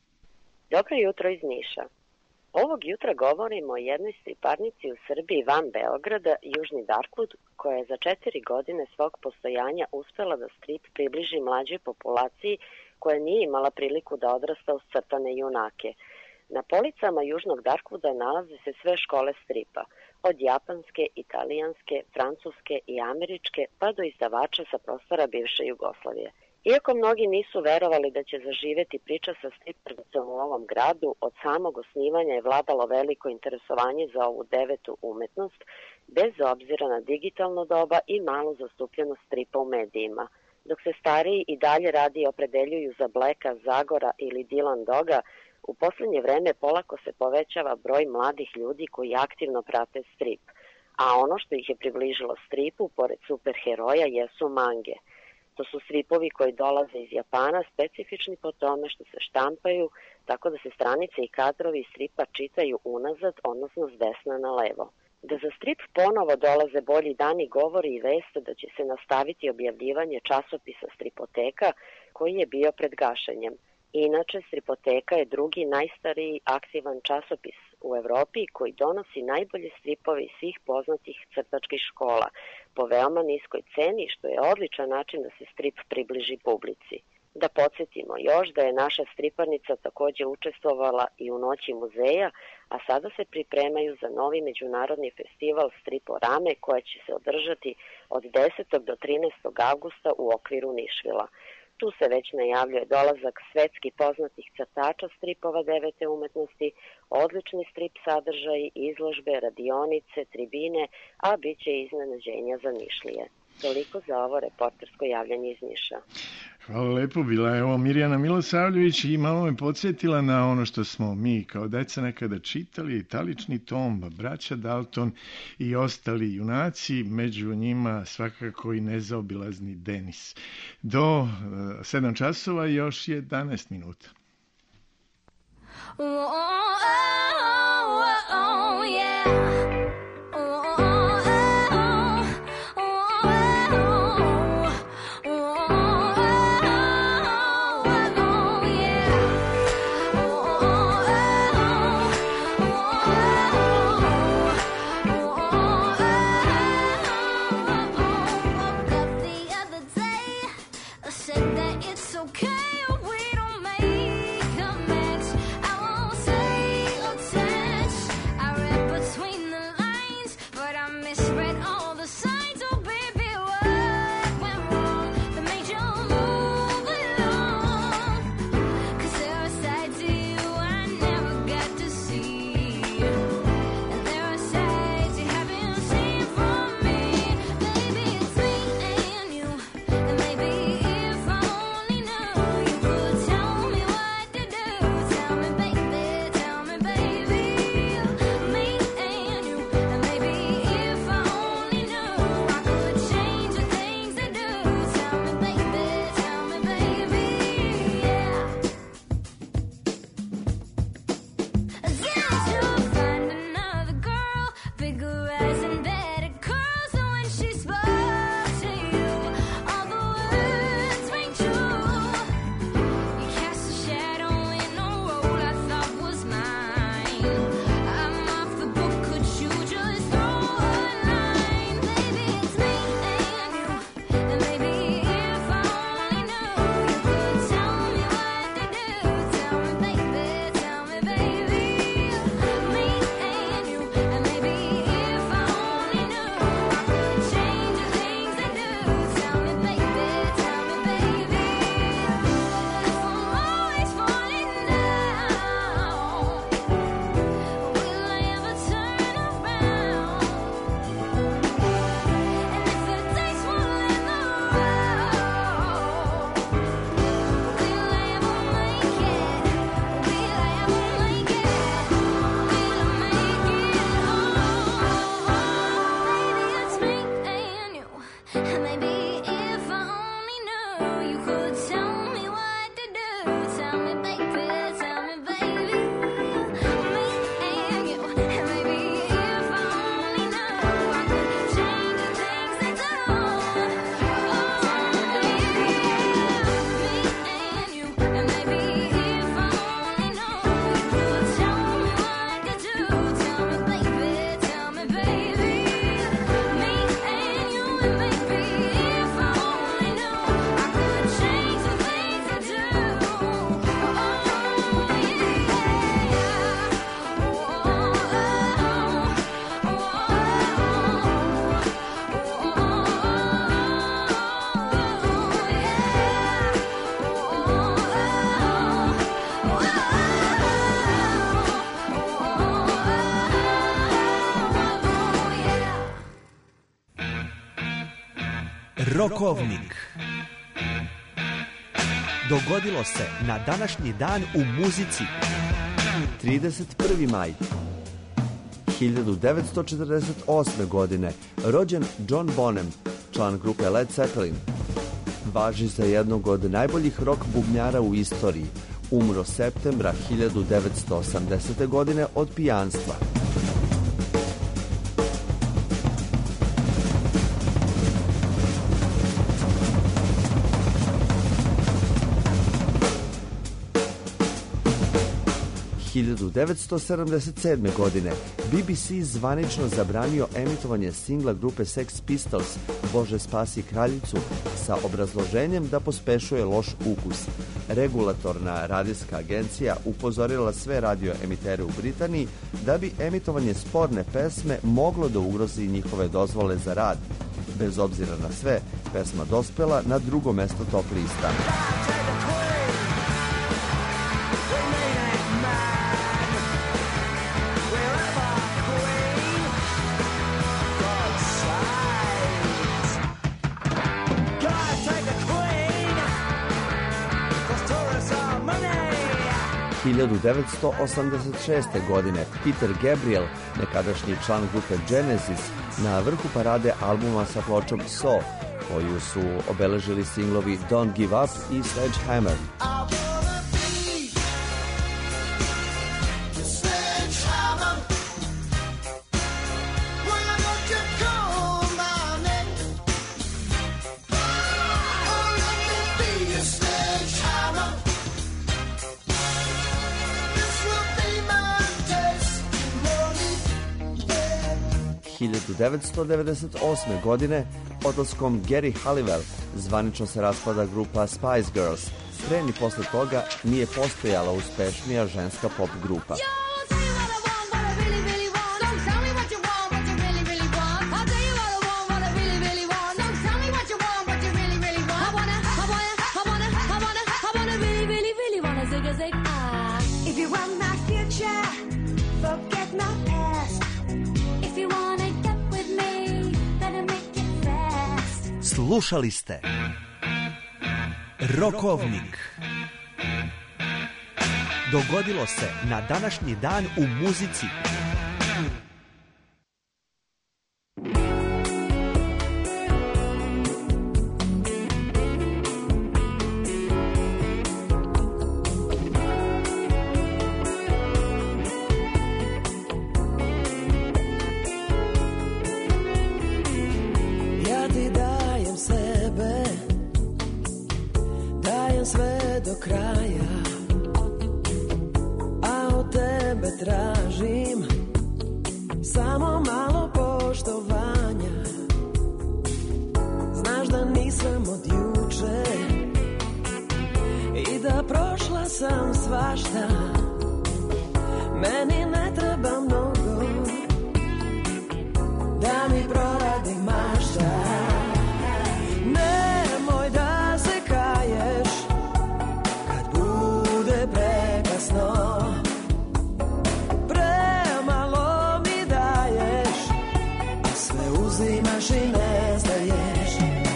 Dobro jutro iz Niša. Ovog jutra govorimo o jednoj striparnici u Srbiji van Beograda, Južni Darkwood, koja je za četiri godine svog postojanja uspela da strip približi mlađoj populaciji koja nije imala priliku da odrasta uz crtane junake. Na policama Južnog Darkwooda nalaze se sve škole stripa, od japanske, italijanske, francuske i američke, pa do izdavača sa prostora bivše Jugoslavije. Iako mnogi nisu verovali da će zaživeti priča sa striparnicom u ovom gradu, od samog osnivanja je vladalo veliko interesovanje za ovu devetu umetnost, bez obzira na digitalno doba i malu zastupljenost stripa u medijima. Dok se stariji i dalje radi opredeljuju za Blacka, Zagora ili Dylan Doga, u poslednje vreme polako se povećava broj mladih ljudi koji aktivno prate strip, a ono što ih je približilo stripu, pored superheroja, jesu mange. To su stripovi koji dolaze iz Japana, specifični po tome što se štampaju, tako da se stranice i kadrovi stripa čitaju unazad, odnosno s desna na levo. Da za strip ponovo dolaze bolji dani govori i vest da će se nastaviti objavljivanje časopisa Stripoteka, koji je bio pred gašenjem. Inače, Stripoteka je drugi najstariji aktivan časopis u Evropi koji donosi najbolje stripove iz svih poznatih crtačkih škola po veoma niskoj ceni, što je odličan način da se strip približi publici. Da podsjetimo još da je naša striparnica takođe učestvovala i u Noći muzeja, a sada se pripremaju za novi međunarodni festival Striporame koja će se održati od desetog do trinaestog avgusta u okviru Nišvila. Tu se već najavljuje dolazak svetski poznatih crtača stripova devete umetnosti, odlični strip sadržaji, izložbe, radionice, tribine, a bit će iznenađenja za Nišlije. Toliko za ovo reportersko javljanje iz Niša. Hvala lepo, bila je ovo Mirjana Milosavljević i malo me podsjetila na ono što smo mi kao deca nekada čitali, Italični tom, braća Dalton i ostali junaci, među njima svakako i nezaobilazni Denis. Do uh, sedam časova još jedanaest minuta. Oh, oh, oh, oh, yeah. Rokovnik. Dogodilo se na današnji dan u muzici. trideset prvi maj hiljadu devetsto četrdeset osme. godine rođen John Bonham, član grupe Led Zeppelin. Važi za jednog od najboljih rock bubnjara u istoriji. Umro septembra hiljadu devetsto osamdesete. godine od pijanstva. hiljadu devetsto sedamdeset sedme. godine B B C zvanično zabranio emitovanje singla grupe Sex Pistols Bože spasi kraljicu sa obrazloženjem da pospešuje loš ukus. Regulatorna radijska agencija upozorila sve radioemitere u Britaniji da bi emitovanje sporne pesme moglo da ugrozi njihove dozvole za rad. Bez obzira na sve, pesma dospela na drugo mesto top lista. hiljadu devetsto osamdeset šeste. godine Peter Gabriel, nekadašnji član grupe Genesis, na vrhu parade albuma sa pločom So, koju su obeležili singlovi Don't Give Up i Sledgehammer. hiljadu devetsto devedeset osme. godine odlaskom Geri Halliwell zvanično se raspada grupa Spice Girls. Pre ni posle toga nije postojala uspešnija ženska pop grupa. Slušali ste Rokovnik. Dogodilo se na današnji dan u muzici. Tražim samo malo poštovanja. Znaš da nisam od juče i da prošla sam svašta. Meni ne treba mnogo da mi proradi mašta. Nemoj da se kaješ kad bude prekasno. Uzimaš i ne zdaješ.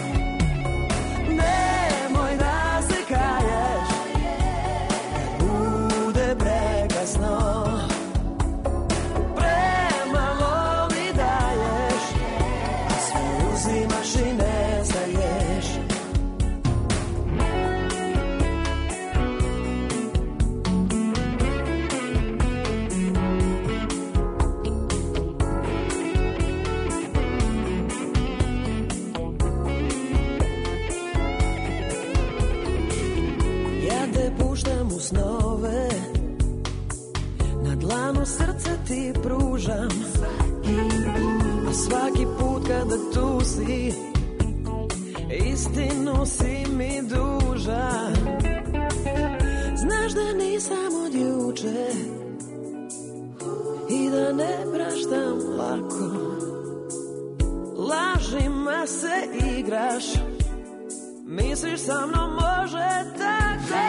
Nemoj da se kaješ kad bude prekasno. Premalo mi daješ, a sve uzimaš i ne zdaješ. Snove, na dlanu srce ti pružam, a svaki put kada tu si, istinu si mi dužan. Znaš da nisam od juče i da ne praštam lako. Lažima se igraš, misliš sa mnom može tako.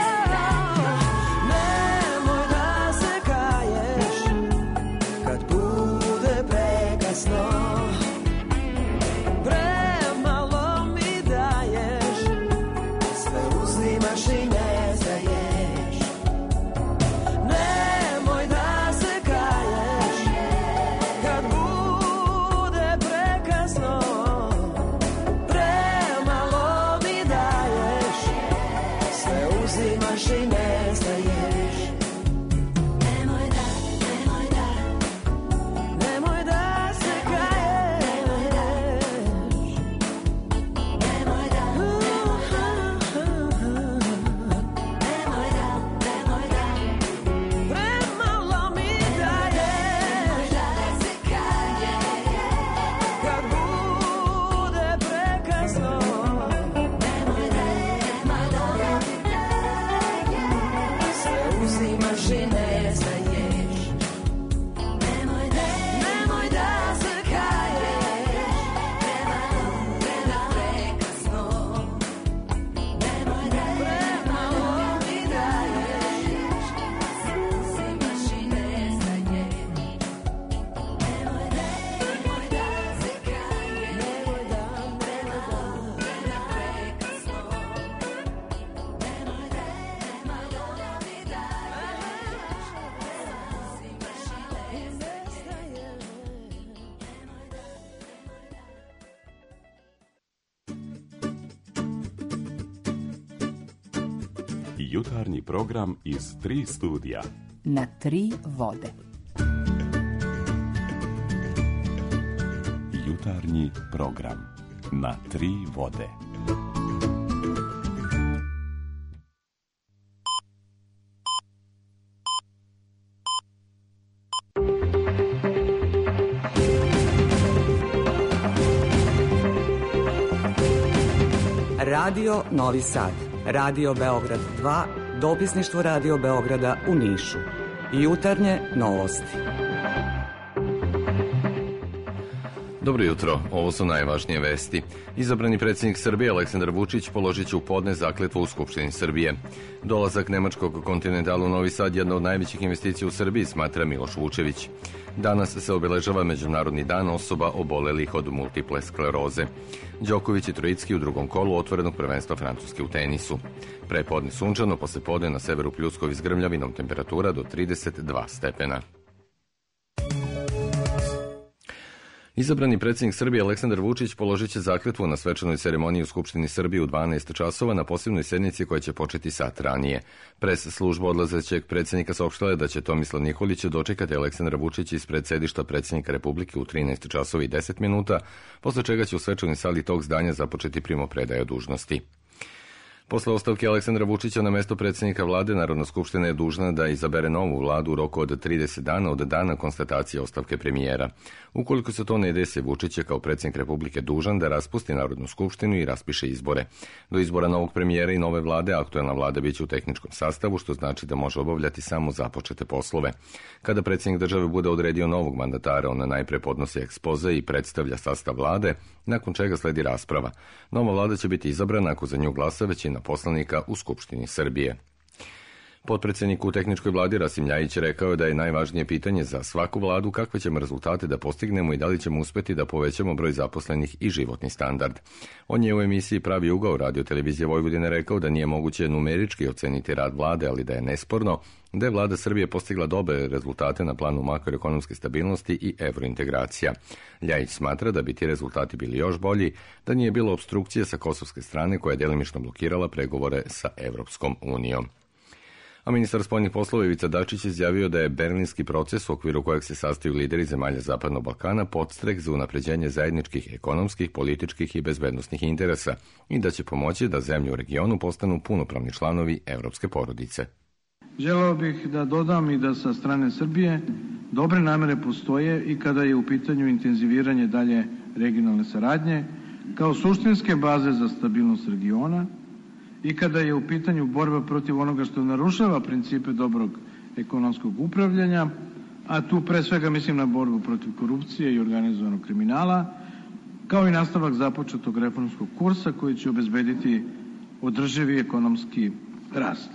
Nemoj da se kaješ kad bude prekasno. Premalo mi da Jutarnji program iz tri studija. Na tri vode. Jutarnji program na tri vode. Radio Novi Sad, Radio Beograd dva, dopisništvo Radio Beograda u Nišu. Jutarnje novosti. Dobro jutro, ovo su najvažnije vesti. Izabrani predsjednik Srbije Aleksandar Vučić položit će u podne zakletvu u Skupštini Srbije. Dolazak nemačkog Kontinentalu u Novi Sad jedna od najvećih investicija u Srbiji, smatra Miloš Vučević. Danas se obeležava Međunarodni dan osoba obolelih od multiple skleroze. Đoković i Trojicki u drugom kolu otvorenog prvenstva Francuske u tenisu. Prepodne sunčano, posle podne na severu pljuskovi s grmljavinom, temperatura do trideset dva stepena. Izabrani predsjednik Srbije Aleksandar Vučić položit će zakletvu na svečanoj ceremoniji u Skupštini Srbije u dvanaest časova na posebnoj sednici koja će početi sat ranije. Pres služba odlazećeg predsjednika saopštila je da će Tomislav Nikolić dočekati Aleksandra Vučića ispred sedišta predsjednika Republike u trinaest časova i deset minuta, posle čega će u svečanoj sali tog zdanja započeti primopredaja dužnosti. Posle ostavke Aleksandra Vučića na mesto predsjednika vlade, Narodna skupština je dužna da izabere novu vladu u roku od trideset dana od dana konstatacije ostavke premijera. Ukoliko se to ne desi, Vučić je kao predsjednik Republike dužan da raspusti Narodnu skupštinu i raspiše izbore. Do izbora novog premijera i nove vlade, aktuelna vlada biće u tehničkom sastavu, što znači da može obavljati samo započete poslove. Kada predsjednik države bude odredio novog mandatara, on najpre podnosi ekspoze i predstavlja sastav vlade, nakon čega sledi rasprava. Nova vlada će biti izabrana ako za nju glasa većina poslanika u Skupštini Srbije. Potpredsjednik u tehničkoj vladi Rasim Ljajić rekao je da je najvažnije pitanje za svaku vladu kakve ćemo rezultate da postignemo i da li ćemo uspeti da povećamo broj zaposlenih i životni standard. On je u emisiji Pravi ugao Radio televizije Vojvodine rekao da nije moguće numerički oceniti rad vlade, ali da je nesporno da je vlada Srbije postigla dobre rezultate na planu makroekonomske stabilnosti i evrointegracija. Ljajić smatra da bi ti rezultati bili još bolji da nije bilo opstrukcije sa kosovske strane koja je delimično blokirala pregovore sa Evropskom unijom. A ministar spoljnih poslova Ivica Dačić izjavio da je berlinski proces u okviru kojeg se sastaju lideri zemalja Zapadnog Balkana podstrek za unapređenje zajedničkih ekonomskih, političkih i bezbednosnih interesa i da će pomoći da zemlje u regionu postanu punopravni članovi evropske porodice. Želeo bih da dodam i da sa strane Srbije dobre namere postoje i kada je u pitanju intenziviranje dalje regionalne saradnje kao suštinske baze za stabilnost regiona i kada je u pitanju borba protiv onoga što narušava principe dobrog ekonomskog upravljanja, a tu pre svega mislim na borbu protiv korupcije i organizovanog kriminala, kao i nastavak započetog reformskog kursa koji će obezbediti održivi ekonomski rast.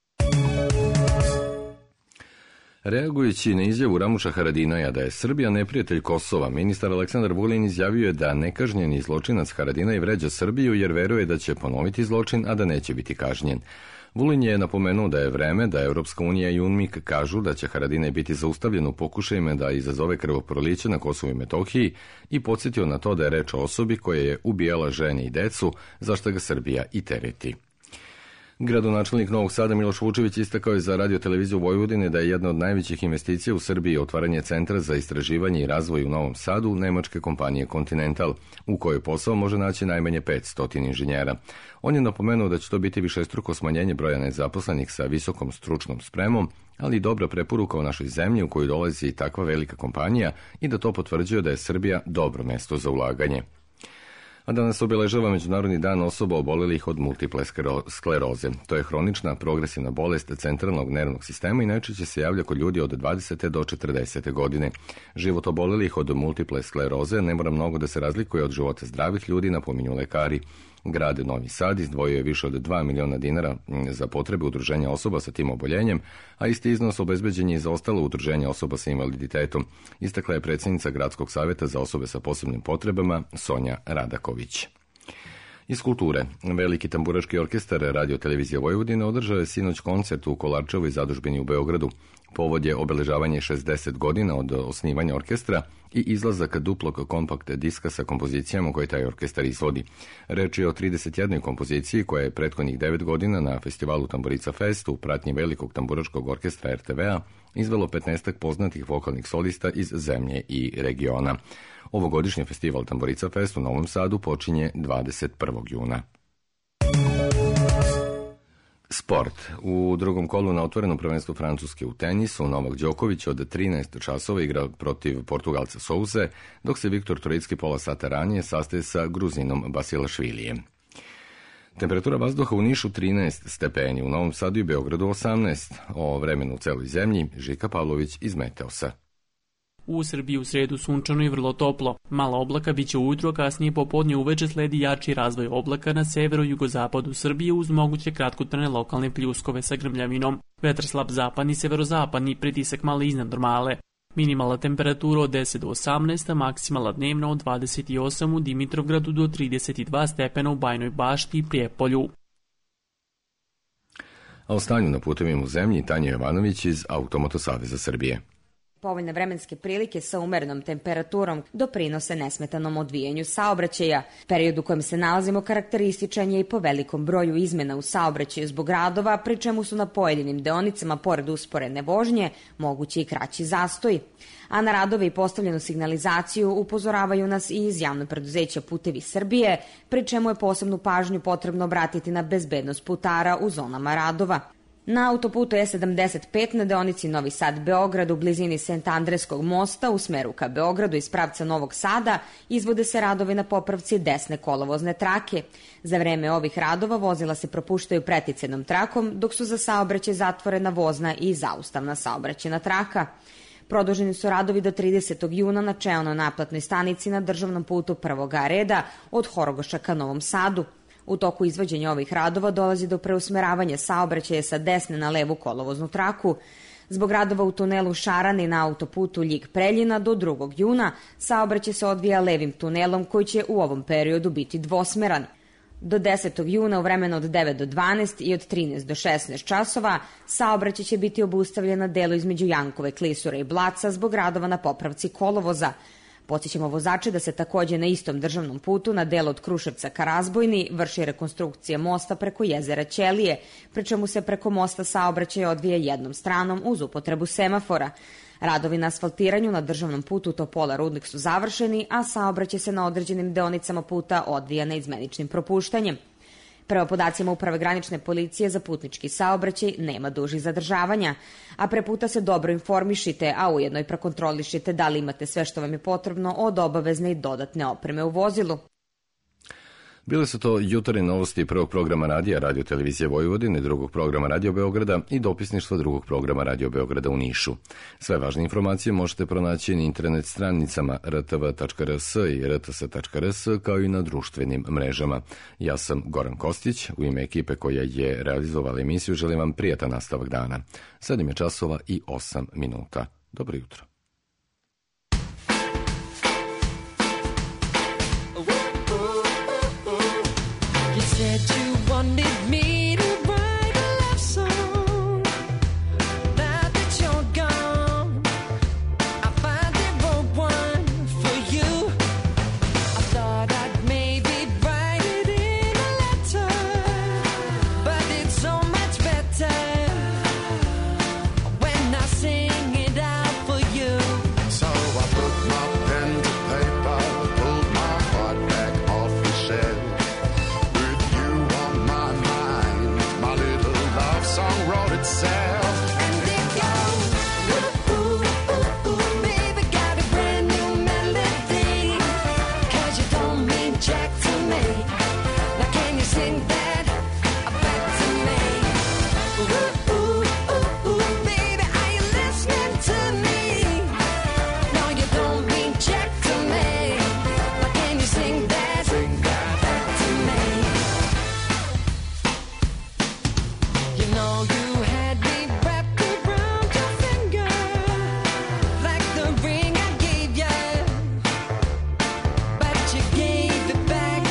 Reagujući na izjavu Ramuša Haradinaja da je Srbija neprijatelj Kosova, ministar Aleksandar Vulin izjavio je da nekažnjeni zločinac Haradinaj vređa Srbiju jer veruje da će ponoviti zločin, a da neće biti kažnjen. Vulin je napomenuo da je vreme da Evropska unija i UNMIK kažu da će Haradinaj biti zaustavljen u pokušajima da izazove krvoproliće na Kosovu i Metohiji i podsjetio na to da je reč o osobi koja je ubijala žene i decu, zašto ga Srbija i tereti. Gradonačelnik Novog Sada Miloš Vučević istakao je za Radio televiziju Vojvodine da je jedna od najvećih investicija u Srbiji otvaranje centra za istraživanje i razvoj u Novom Sadu nemačke kompanije Continental, u kojoj posao može naći najmanje petsto inženjera. On je napomenuo da će to biti višestruko smanjenje broja nezaposlenih sa visokom stručnom spremom, ali i dobra preporuka u našoj zemlji u koju dolazi takva velika kompanija i da to potvrđuje da je Srbija dobro mesto za ulaganje. A danas obeležava Međunarodni dan osoba obolelih od multiple skleroze. To je hronična progresivna bolest centralnog nervnog sistema i najčešće se javlja kod ljudi od dvadesete do četrdesete godine. Život obolelih od multiple skleroze ne mora mnogo da se razlikuje od života zdravih ljudi, napominju lekari. Grad Novi Sad izdvojio je više od dva miliona dinara za potrebe udruženja osoba sa tim oboljenjem, a isti iznos obezbeđen je i za ostalo udruženja osoba sa invaliditetom, istakla je predsjednica Gradskog savjeta za osobe sa posebnim potrebama Sonja Radaković. Iz kulture, veliki tamburaški orkestar Radio Televizije Vojvodine održao je sinoć koncert u Kolarčevoj zadužbini u Beogradu. Povod je obeležavanje šezdeset godina od osnivanja orkestra i izlazak duplog kompakt diska sa kompozicijama koje taj orkestar izvodi. Reč je o trideset jednoj kompoziciji koja je prethodnih devet godina na festivalu Tamburica Fest u pratnji velikog tamburaškog orkestra R T V-a izvelo petnaestak poznatih vokalnih solista iz zemlje i regiona. Ovogodišnji festival Tamburica Fest u Novom Sadu počinje dvadeset prvog juna. Sport. U drugom kolu na otvorenom prvenstvu Francuske u tenisu Novak Đoković od trinaest časova igra protiv Portugalca Souze, dok se Viktor Troicki pola sata ranije sastaje sa Gruzinom Basilašvilijem. Temperatura vazduha u Nišu trinaest stepeni, u Novom Sadu i Beogradu osamnaest. O vremenu u celoj zemlji Žika Pavlović iz Meteosa. U Srbiji u sredu sunčano i vrlo toplo. Mala oblaka biće ujutro, a kasnije popodne uveče sledi jači razvoj oblaka na severu-jugozapadu Srbije uz moguće kratkotrajne lokalne pljuskove sa grmljavinom. Vetar slab zapadni, severozapadni, pritisak malo iznad normale. Minimalna temperatura od deset do osamnaest, a maksimalna dnevna od dvadeset osam u Dimitrovgradu do trideset dva stepena u Bajnoj Bašti i Prijepolju. A o stanju na putevima u zemlji Tanja Jovanović iz Automoto Saveza Srbije. Povoljne vremenske prilike sa umerenom temperaturom doprinose nesmetanom odvijanju saobraćaja. Period u kojem se nalazimo karakterističan je i po velikom broju izmena u saobraćaju zbog radova, pri čemu su na pojedinim deonicama, pored usporene vožnje, mogući i kraći zastoj. A na radove i postavljenu signalizaciju upozoravaju nas i iz javnog preduzeća Putevi Srbije, pri čemu je posebnu pažnju potrebno obratiti na bezbednost putara u zonama radova. Na autoputu E sedamdeset pet na deonici Novi Sad-Beograd u blizini Sent Andreskog mosta u smeru ka Beogradu iz pravca Novog Sada izvode se radovi na popravci desne kolovozne trake. Za vreme ovih radova vozila se propuštaju preticajnom trakom, dok su za saobraćaj zatvorena vozna i zaustavna saobraćajna traka. Produženi su radovi do tridesetog juna na čelnoj naplatnoj stanici na državnom putu prvog reda od Horogoša ka Novom Sadu. U toku izvođenja ovih radova dolazi do preusmeravanja saobraćaja sa desne na levu kolovoznu traku. Zbog radova u tunelu Šarani na autoputu Ljig-Preljina do drugog juna saobraćaj se odvija levim tunelom koji će u ovom periodu biti dvosmeran. Do desetog juna u vremenu od devet do dvanaest i od trinaest do šesnaest časova saobraćaj će biti obustavljen na delu između Jankove, Klisura i Blaca zbog radova na popravci kolovoza. Podsjećamo vozače da se takođe na istom državnom putu na delu od Kruševca ka Razbojni vrši rekonstrukcija mosta preko jezera Ćelije, pri čemu se preko mosta saobraćaj odvija jednom stranom uz upotrebu semafora. Radovi na asfaltiranju na državnom putu Topola Rudnik su završeni, a saobraćaj se na određenim deonicama puta odvija neizmeničnim propuštanjem. Prema podacima Uprave granične policije za putnički saobraćaj nema dužih zadržavanja, a pre puta se dobro informišite, a ujedno i prekontrolišite da li imate sve što vam je potrebno od obavezne i dodatne opreme u vozilu. Bile su to jutarnje novosti prvog programa radija Radio Televizije Vojvodine, drugog programa Radio Beograda i dopisništva drugog programa Radio Beograda u Nišu. Sve važne informacije možete pronaći na internet stranicama r t v tačka r s i r t s tačka r s kao i na društvenim mrežama. Ja sam Goran Kostić, u ime ekipe koja je realizovala emisiju želim vam prijatan nastavak dana. sedam je časova i osam minuta. Dobro jutro. Said you wanted me to write a love song. Now that you're gone, I finally wrote one for you. I thought I'd maybe write it in a letter, but it's so much better when I sing it out for you. So I put my pen to paper, pulled my heart back off the shelf. Song wrote itself. And it goes, ooh, ooh, ooh, ooh, baby, got a brand new melody. Cause you don't mean jack to me. Now can you sing that back to me? Ooh, ooh, ooh, ooh, baby, are you listening to me? No, you don't mean jack to me. Now can you sing that, sing that back to me? You know you had me wrapped around your finger like the ring I gave you, but you gave it back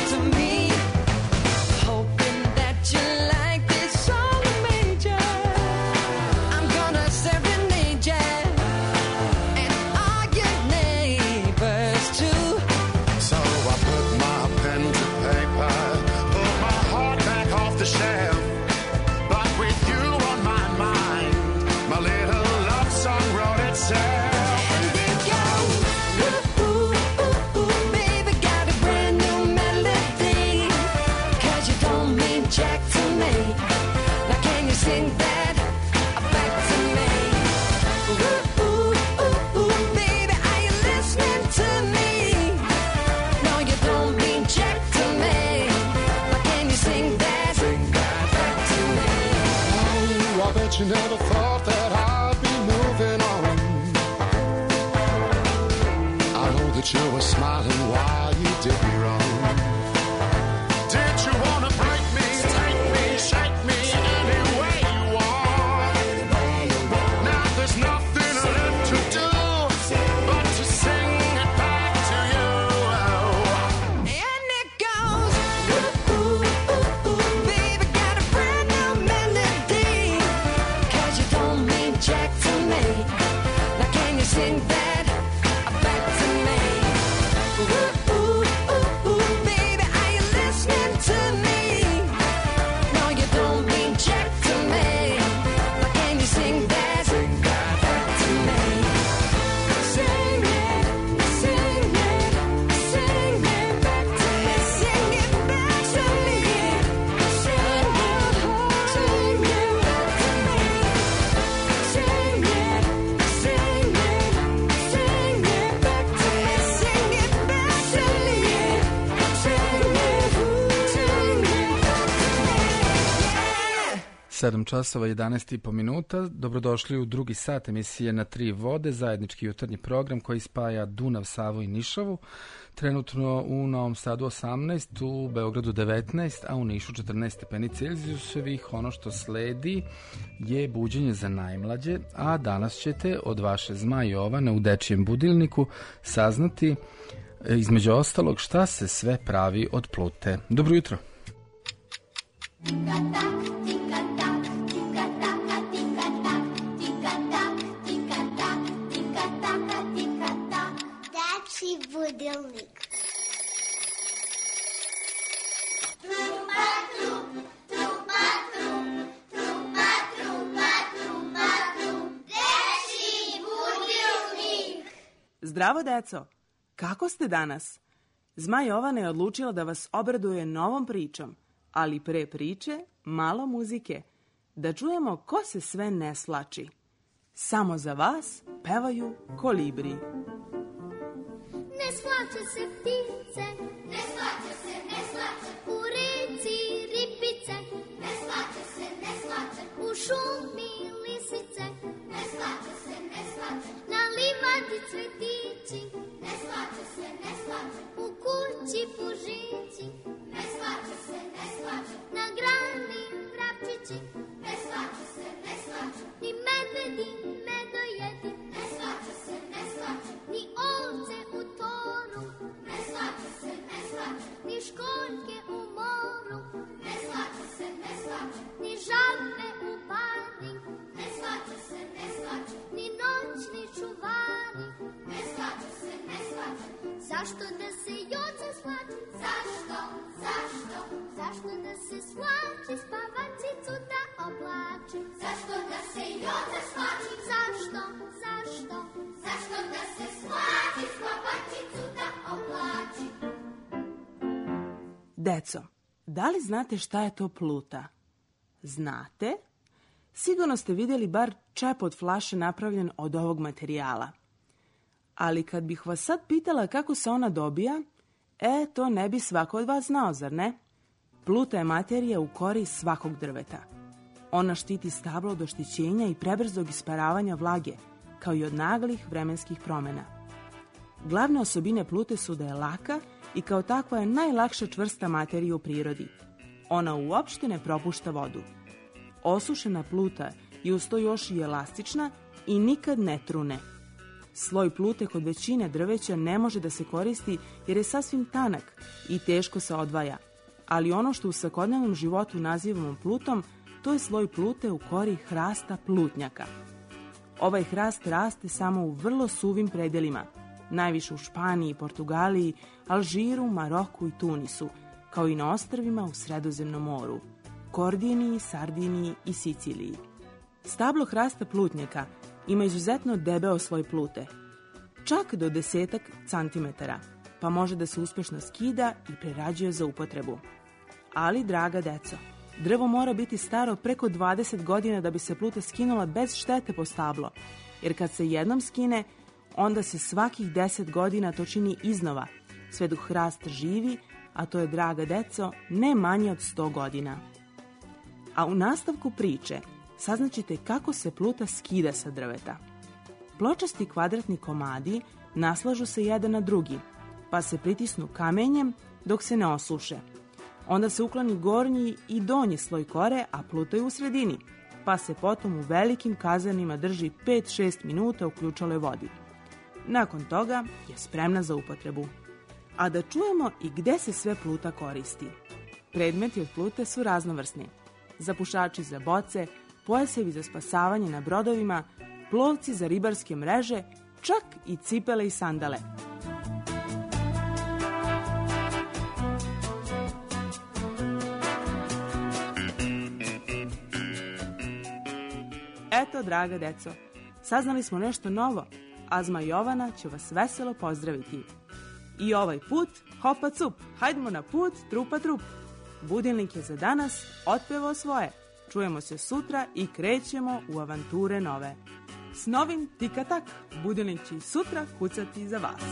that you were smiling while you did me wrong. Did you wanna break me, take me, shake me any way you want? Now there's nothing left to do but to sing it back to you. And it goes, ooh, ooh, ooh, ooh, baby, got a brand new melody. 'Cause you don't mean jack to me. Now can you sing that back to me? Ooh, ooh, ooh, ooh, baby, are you listening to me? No, you don't mean jack to me. Now can you sing that, sing that back to me? Sing it, sing it, sing it back to me. Sing it back to me. Sing it, sing it back to me. Sing it, sing it, sing it back to me. Sing it back to me. Sing it, sing it back to me. sedam časova jedanaest i po minuta. Dobrodošli u drugi sat emisije Na tri vode, zajednički jutarnji program koji spaja Dunav, Savu i Nišavu. Trenutno u Novom Sadu osamnaest, u Beogradu devetnaest, a u Nišu četrnaest stepeni Celzijusovih. Ono što sledi je buđenje za najmlađe, a danas ćete od vaše Zma Jovane u Dečijem budilniku saznati e, između ostalog šta se sve pravi od plute. Dobro jutro. Dečji budilnik. Zdravo, deco! Kako ste danas? Zma Jovana je odlučila da vas obraduje novom pričom, ali pre priče malo muzike. Da čujemo ko se sve ne slači. Samo za vas pevaju kolibri. Ne slače se ptice, ne slače se, ne slače. U reci ribice, ne slače se, ne slače. U šumi lisice, ne slače se, ne slače. Na livadi cvetići, ne slače se, ne slače. U kući pužići, ne slače se, ne slače. Na grani vrapčići, ne slače se, ne slače. Ni medvedi, medojedi, ne slače se, ne slače. Ni ovce u toru, ne slače se, ne slače. Ni školjke u moru, ne slače se, ne slače. Ni žabe u bani, ne slače se, ne slače. Ni noćni čuvari, ne slače se, ne slače. Zašto da se joca slači? Zašto? Zašto? Zašto da se slači? Spavačicu da oblači. Zašto da se joca slači? Zašto? Zašto? Zašto da se slači? Spavačicu da oblači. Deco, da li znate šta je to pluta? Znate? Sigurno ste vidjeli bar čep od flaše napravljen od ovog materijala. Ali kad bih vas sad pitala kako se ona dobija, e, to ne bi svako od vas znao, zar ne? Pluta je materija u kori svakog drveta. Ona štiti stablo od oštećenja i prebrzog isparavanja vlage, kao i od naglih vremenskih promjena. Glavne osobine plute su da je laka i kao takva je najlakša čvrsta materija u prirodi. Ona uopšte ne propušta vodu. Osušena pluta je uz to još i elastična i nikad ne trune. Sloj plute kod većine drveća ne može da se koristi jer je sasvim tanak i teško se odvaja. Ali ono što u svakodnevnom životu nazivamo plutom, to je sloj plute u kori hrasta plutnjaka. Ovaj hrast raste samo u vrlo suvim predelima, najviše u Španiji, Portugaliji, Alžiru, Maroku i Tunisu, kao i na ostrvima u Sredozemnom moru, Kordiniji, Sardiniji i Siciliji. Stablo hrasta plutnjaka ima izuzetno debeo sloj plute, čak do desetak centimetara, pa može da se uspešno skida i prerađuje za upotrebu. Ali, draga deco, drvo mora biti staro preko dvadeset godina da bi se pluta skinula bez štete po stablo, jer kad se jednom skine, onda se svakih deset godina to čini iznova, sve dok hrast živi, a to je, draga deco, ne manje od sto godina. A u nastavku priče saznaćete kako se pluta skida sa drveta. Pločasti kvadratni komadi naslažu se jedan na drugi, pa se pritisnu kamenjem dok se ne osuše. Onda se ukloni gornji i donji sloj kore, a plutaju u sredini, pa se potom u velikim kazanima drži pet do šest minuta u ključaloj vodi. Nakon toga je spremna za upotrebu. A da čujemo i gde se sve pluta koristi. Predmeti od plute su raznovrsni. Zapušači za boce, pojasevi za spasavanje na brodovima, plovci za ribarske mreže, čak i cipele i sandale. Eto, draga deco, saznali smo nešto novo, a Zma Jovana će vas veselo pozdraviti. I ovaj put, hopa cup, hajdemo na put, trupa trup. Budilnik je za danas otpevao svoje. Čujemo se sutra i krećemo u avanture nove. S novim tika-tak, budilnik će i sutra kucati za vas.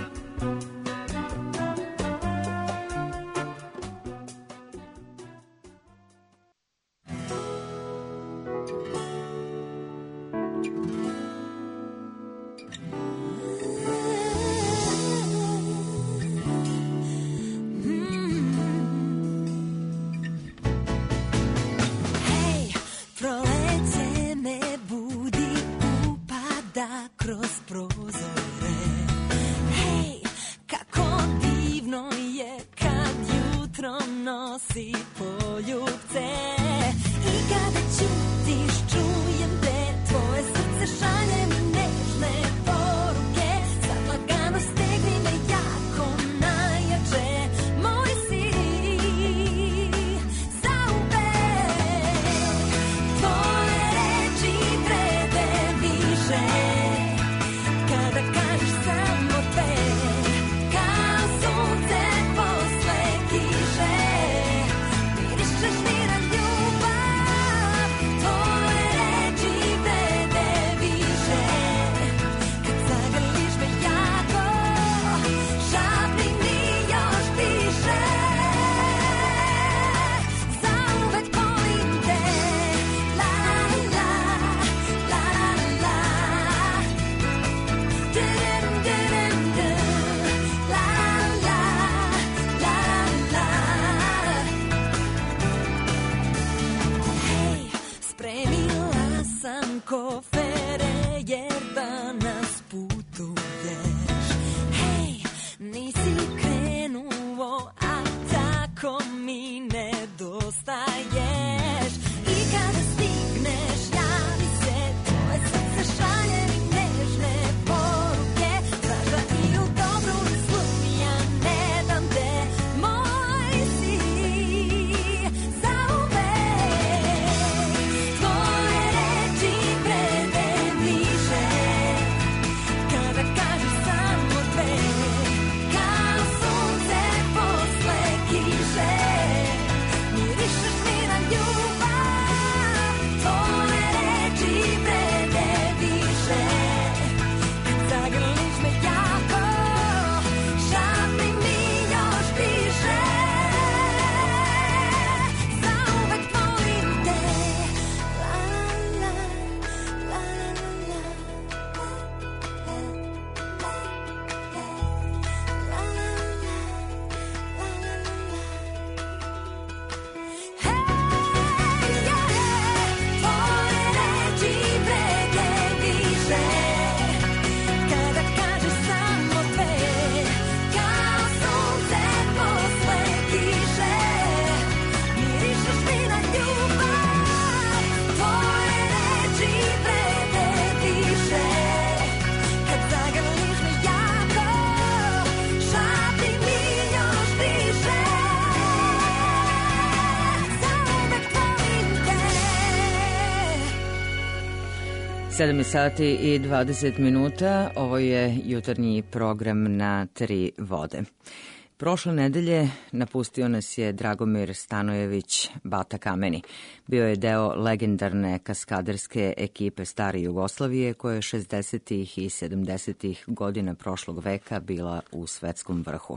sedam sati i dvadeset minuta, ovo je jutarnji program na Tri vode. Prošle nedelje napustio nas je Dragomir Stanojević Bata Kameni. Bio je deo legendarne kaskaderske ekipe stare Jugoslavije koja je šezdesetih i sedamdesetih godina prošlog veka bila u svetskom vrhu.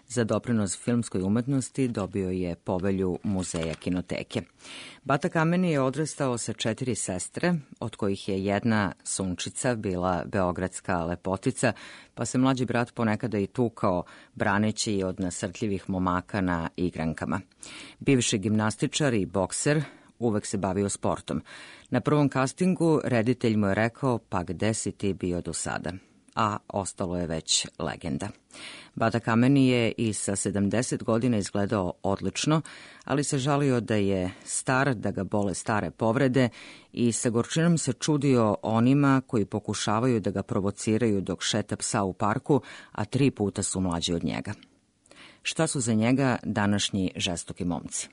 Za doprinos filmskoj umetnosti dobio je povelju Muzeja kinoteke. Bata Kameni je odrastao sa četiri sestre, od kojih je jedna Sunčica bila beogradska lepotica, pa se mlađi brat ponekada i tukao, braneći je od nasrtljivih momaka na igrankama. Bivši gimnastičar i bokser, uvek se bavio sportom. Na prvom castingu reditelj mu je rekao, pa gde si ti bio do sada? A ostalo je već legenda. Bata Kameni je i sa sedamdeset godina izgledao odlično, ali se žalio da je star, da ga bole stare povrede i sa gorčinom se čudio onima koji pokušavaju da ga provociraju dok šeta psa u parku, a tri puta su mlađi od njega. Šta su za njega današnji žestoki momci?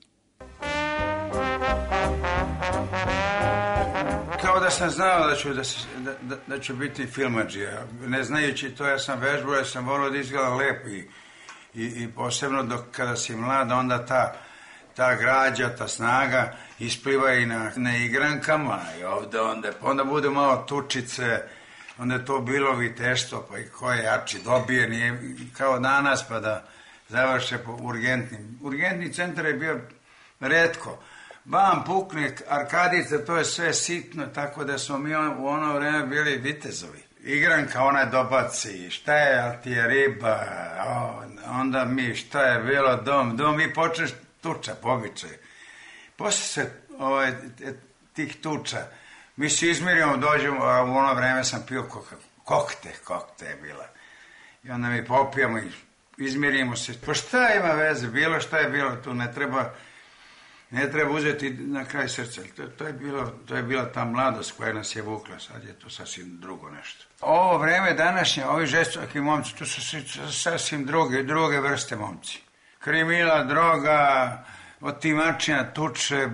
Kao da sam znao da ću, da, se, da, da, da ću biti filmadžija. Ne znajući to, ja sam vežbao, ja sam volio da izgleda lepo i, i, i posebno dok kada si mlad, onda ta, ta građa, ta snaga ispliva i na, na igrankama i ovde, onda, onda bude malo tučice, onda je to bilo viteštvo, pa i ko je jači dobije, nije kao danas pa da završe po urgentnim. Urgentni centar je bio retko. Bam, pukne, arkadica, to je sve sitno, tako da smo mi u ono vreme bili vitezovi. Igranka, ona dobaci, šta je, ali ti je riba, o, onda mi, šta je bilo, dom, dom, i počneš tuča, pobičaj. Posle se ovaj, tih tuča, mi se izmirimo, dođemo, a u ono vreme sam pio koka, kokte, kokte je bila. I onda mi popijamo i izmirimo se. Pa šta ima veze, bilo šta je bilo, tu ne treba... Ne treba uzeti na kraj srca. To, to, je bilo, to je bila ta mladost koja nas je vukla, sad je to sasvim drugo nešto. Ovo vreme današnje, ovi žestoki momci, to su sasvim druge, druge vrste momci. Krimila, droga, otimačina, tuče,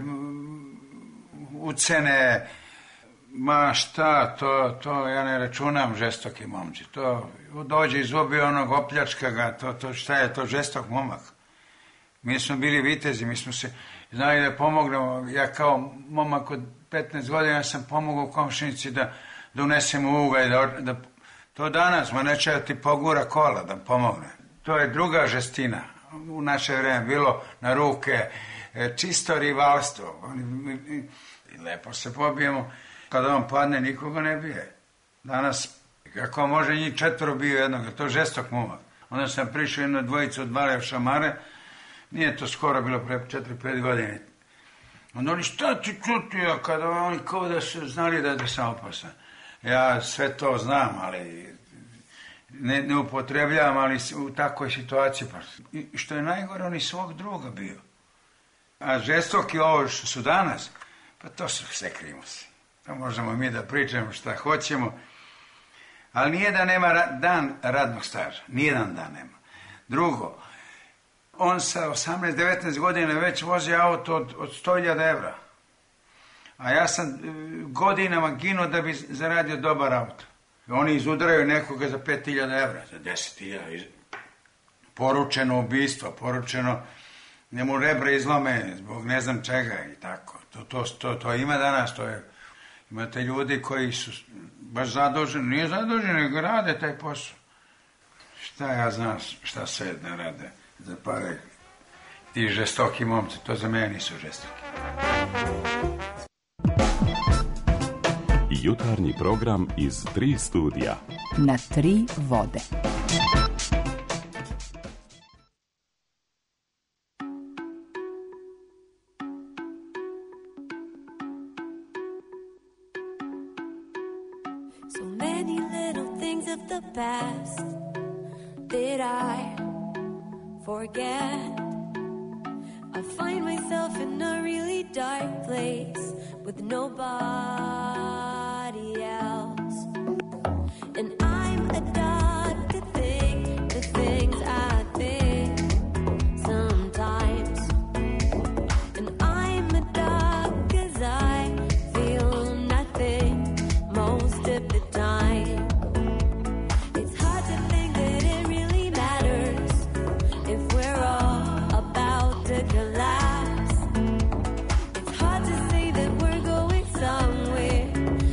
ucene, ma šta, to, to ja ne računam žestoki momci. To dođe izgubi onog, opljačka ga, to, to šta je to žestok momak. Mi smo bili vitezi, mi smo se znali da pomognemo. Ja kao momak od petnaest godina sam pomogao komšinici da, da unesemo ugalj, da, da, to danas, ma neće da ti pogura kola da pomogne. To je druga žestina. U naše vreme bilo na ruke, čisto rivalstvo. I lepo se pobijemo. Kada on padne, nikoga ne bije. Danas, kako može njih četvoro bio jednog, to je žestok momak. Onda sam prišao jednu dvojicu od Balev šamare. Nije to skoro bilo pre četiri pet godine. Onda oni, šta ti čutio, kada oni kao da su znali da, da sam opasan. Ja sve to znam, ali ne, ne upotrebljam, ali u takvoj situaciji. Pa, i što je najgore, oni svog druga bio. A žestoki ovo što su danas, pa to su sve krimusi. To možemo mi da pričamo šta hoćemo, ali nije da nema ra dan radnog staža. Nijedan dan nema. Drugo, on sa osamnaest devetnaest godina već vozi auto od, od sto hiljada evra. A ja sam godinama ginuo da bi zaradio dobar auto. Oni izudaraju nekoga za pet hiljada evra, za deset hiljada. Poručeno ubistvo, poručeno njemu rebra izlome zbog ne znam čega i tako. To, to, to, to ima danas, to je, imate ljudi koji su baš zaduženi, nije zaduženi, nego rade taj posao. Šta ja znam šta sve ne rade za pare. Ti žestoki momci, to za mene nisu žestoki. Jutarnji program iz tri studija. Na tri vode. So many little things of the past that I forget. I find myself in a really dark place with nobody else. And I'm a dog to think the things I think sometimes. And I'm a dog 'cause I feel nothing most of the time. It's hard to think that it really matters if we're all about to collapse. It's hard to say that we're going somewhere